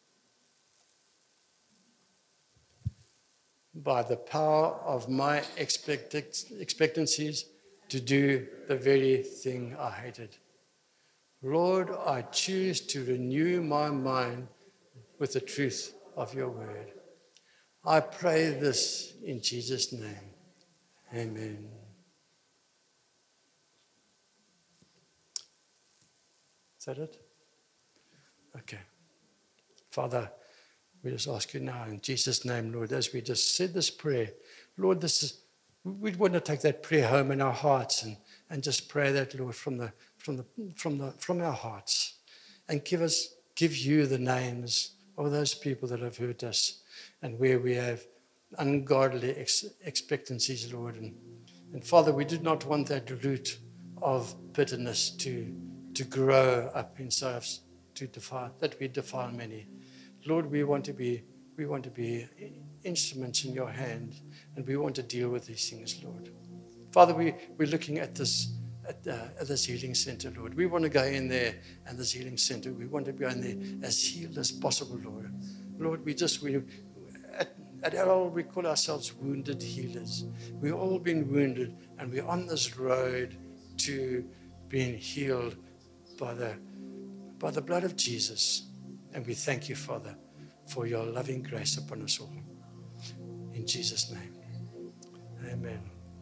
by the power of my expectancies to do the very thing I hated. Lord, I choose to renew my mind with the truth of your word. I pray this in Jesus' name. Amen. Is that it? Okay. Father, we just ask you now in Jesus' name, Lord, as we just said this prayer, Lord, we want to take that prayer home in our hearts and just pray that, Lord, from our hearts, and give you the names of those people that have hurt us and where we have ungodly expectancies, Lord. And Father, we do not want that root of bitterness to grow up inside us, that we defile many. Lord, we want to be instruments in your hand, and we want to deal with these things, Lord. Father, we're looking at this healing center, Lord. We want to go in there and this healing center. We want to go in there as healed as possible, Lord. Lord, at Errol, we call ourselves wounded healers. We've all been wounded, and we're on this road to being healed by the blood of Jesus. And we thank you, Father, for your loving grace upon us all. In Jesus' name. Amen.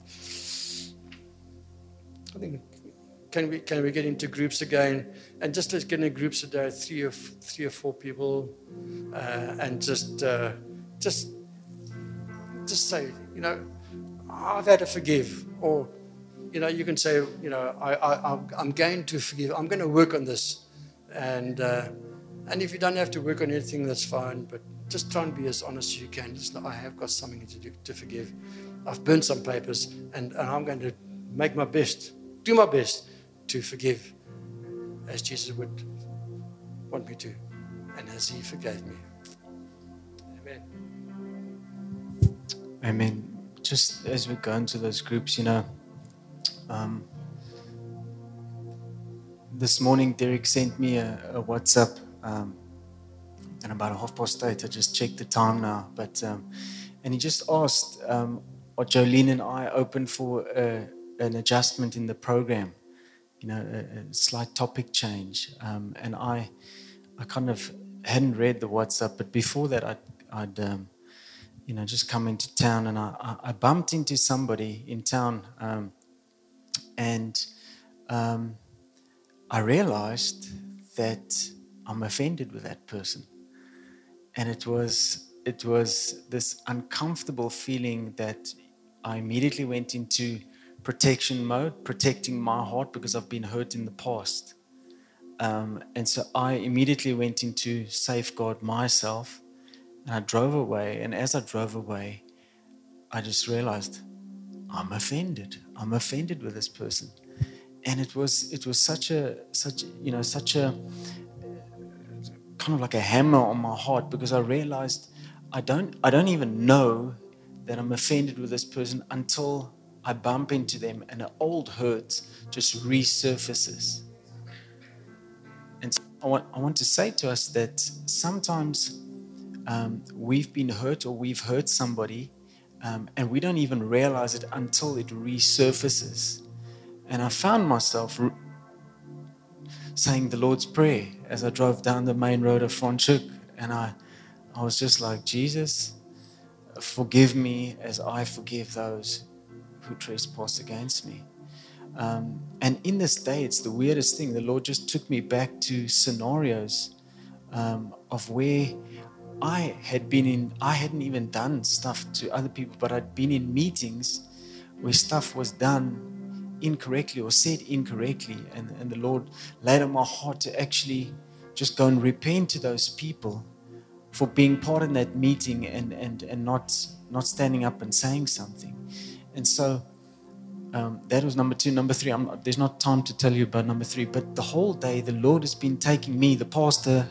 I think, can we get into groups again? And just let's get into groups today, three or four people, and just say, I've had to forgive. Or, you can say, I'm going to forgive. I'm going to work on this. And if you don't have to work on anything, that's fine. But just try and be as honest as you can. I have got something to forgive. I've burnt some papers, and I'm going to make my best, do my best to forgive as Jesus would want me to, and as he forgave me. Amen. Amen. Just as we go into those groups, this morning Derek sent me a WhatsApp, and about 8:30, I just checked the time now, but and he just asked, are Jolene and I open for an adjustment in the program? a slight topic change. And I kind of hadn't read the WhatsApp, but before that, I'd just come into town, and I bumped into somebody in town, and I realized that I'm offended with that person. And it was this uncomfortable feeling that I immediately went into protection mode, protecting my heart because I've been hurt in the past. And so I immediately went into safeguard myself, and I drove away. And as I drove away, I just realized I'm offended. I'm offended with this person. And it was such a kind of like a hammer on my heart, because I realized I don't even know that I'm offended with this person until I bump into them and an old hurt just resurfaces. And so I want to say to us that sometimes we've been hurt, or we've hurt somebody, and we don't even realize it until it resurfaces. And I found myself saying the Lord's Prayer as I drove down the main road of Franschhoek. And I was just like, Jesus, forgive me as I forgive those who trespass against me. And in this day, it's the weirdest thing. The Lord just took me back to scenarios of where I hadn't even done stuff to other people, but I'd been in meetings where stuff was done incorrectly or said incorrectly, and the Lord laid on my heart to actually just go and repent to those people for being part of that meeting and not standing up and saying something. And so that was number 2. Number 3, there's not time to tell you about number 3, but the whole day the Lord has been taking me, the pastor,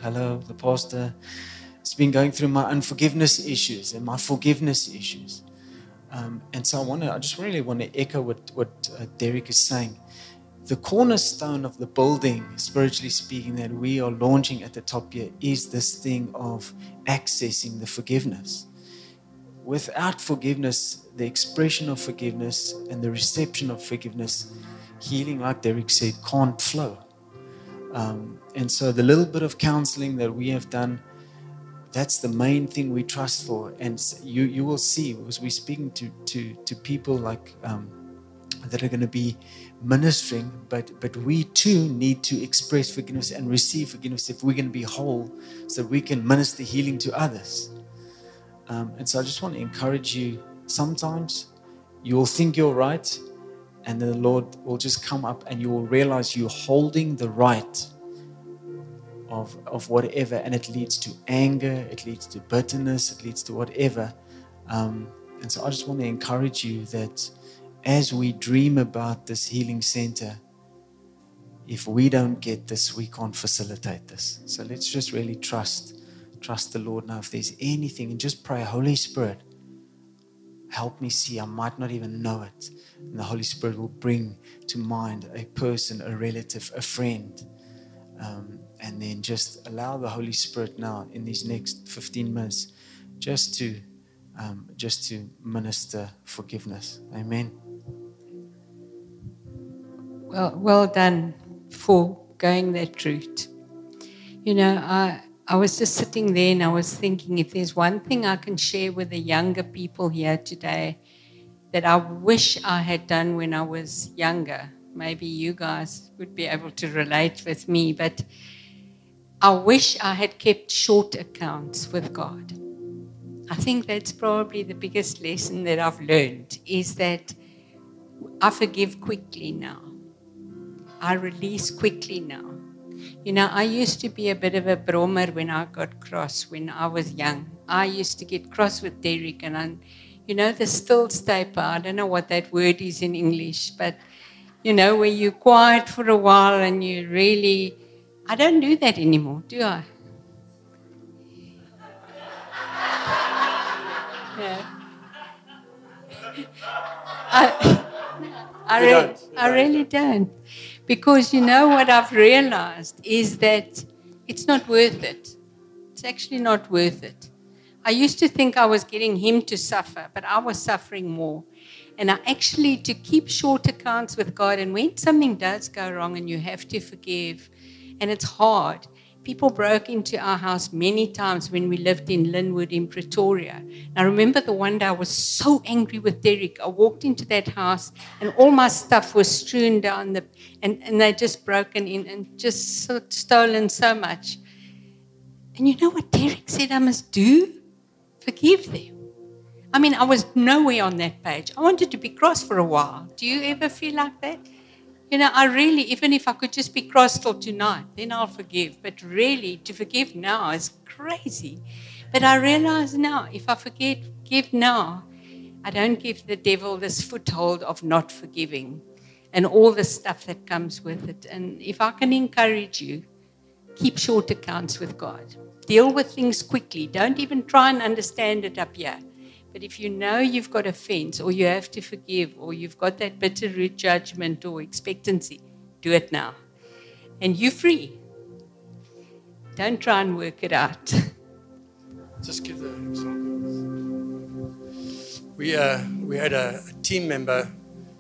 it's been going through my unforgiveness issues and my forgiveness issues. And so I just really want to echo what Derek is saying. The cornerstone of the building, spiritually speaking, that we are launching at the top here is this thing of accessing the forgiveness. Without forgiveness, the expression of forgiveness and the reception of forgiveness, healing, like Derek said, can't flow. And so the little bit of counseling that we have done, that's the main thing we trust for. And you will see, as we're speaking to people like that are going to be ministering, but we too need to express forgiveness and receive forgiveness if we're going to be whole, so we can minister healing to others. And so I just want to encourage you, sometimes you will think you're right, and the Lord will just come up and you will realize you're holding the right of whatever, and it leads to anger, it leads to bitterness, it leads to whatever. And so I just want to encourage you that as we dream about this healing center, if we don't get this, we can't facilitate this. So let's just really trust the Lord now. If there's anything, and just pray, Holy Spirit, help me see. I might not even know it. And the Holy Spirit will bring to mind a person, a relative, a friend. And then just allow the Holy Spirit now in these next 15 minutes just to minister forgiveness. Amen. Well done for going that route. You know, I was just sitting there and I was thinking, if there's one thing I can share with the younger people here today that I wish I had done when I was younger, maybe you guys would be able to relate with me, but I wish I had kept short accounts with God. I think that's probably the biggest lesson that I've learned, is that I forgive quickly now. I release quickly now. You know, I used to be a bit of a brommer when I got cross when I was young. I used to get cross with Derek, and the still staper, I don't know what that word is in English, but, where you're quiet for a while and you really... I don't do that anymore, do I? Yeah. I really don't. Because what I've realized is that it's not worth it. It's actually not worth it. I used to think I was getting him to suffer, but I was suffering more. And I actually, to keep short accounts with God, and when something does go wrong and you have to forgive, and it's hard. People broke into our house many times when we lived in Linwood in Pretoria. And I remember the one day I was so angry with Derek. I walked into that house and all my stuff was strewn down, and they just broken in and just stolen so much. And you know what Derek said I must do? Forgive them. I mean, I was nowhere on that page. I wanted to be cross for a while. Do you ever feel like that? You know, I really, even if I could just be cross till tonight, then I'll forgive. But really, to forgive now is crazy. But I realize now, if I forgive now, I don't give the devil this foothold of not forgiving and all the stuff that comes with it. And if I can encourage you, keep short accounts with God. Deal with things quickly. Don't even try and understand it up here. But if you know you've got offense or you have to forgive or you've got that bitter root judgment or expectancy, do it now. And you're free. Don't try and work it out. Just give the example. We had a team member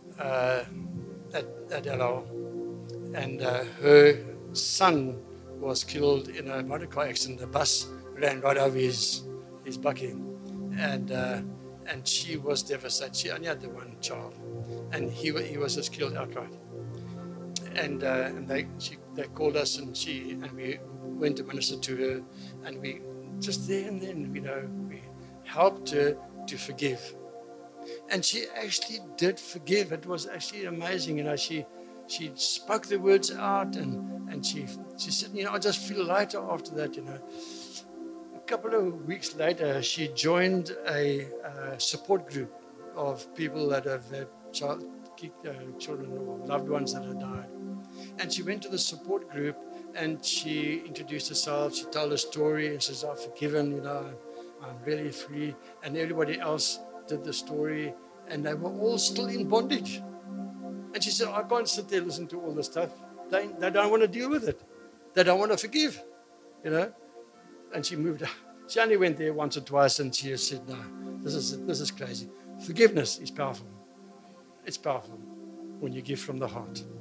at LL, and her son was killed in a motor car accident. A bus ran right over his bakkie. And she was devastated. She only had the one child, and he was just killed outright. And they called us, and we went to minister to her, and we just there and then, we helped her to forgive, and she actually did forgive. It was actually amazing. She spoke the words out, and she said, I just feel lighter after that. A couple of weeks later, she joined a support group of people that have had children or loved ones that have died. And she went to the support group and she introduced herself. She told her story and says, I've forgiven, I'm really free. And everybody else did the story, and they were all still in bondage. And she said, I can't sit there listening to all this stuff. They don't want to deal with it. They don't want to forgive, And she moved out. She only went there once or twice, and she said, no, this is crazy. Forgiveness is powerful. It's powerful when you give from the heart.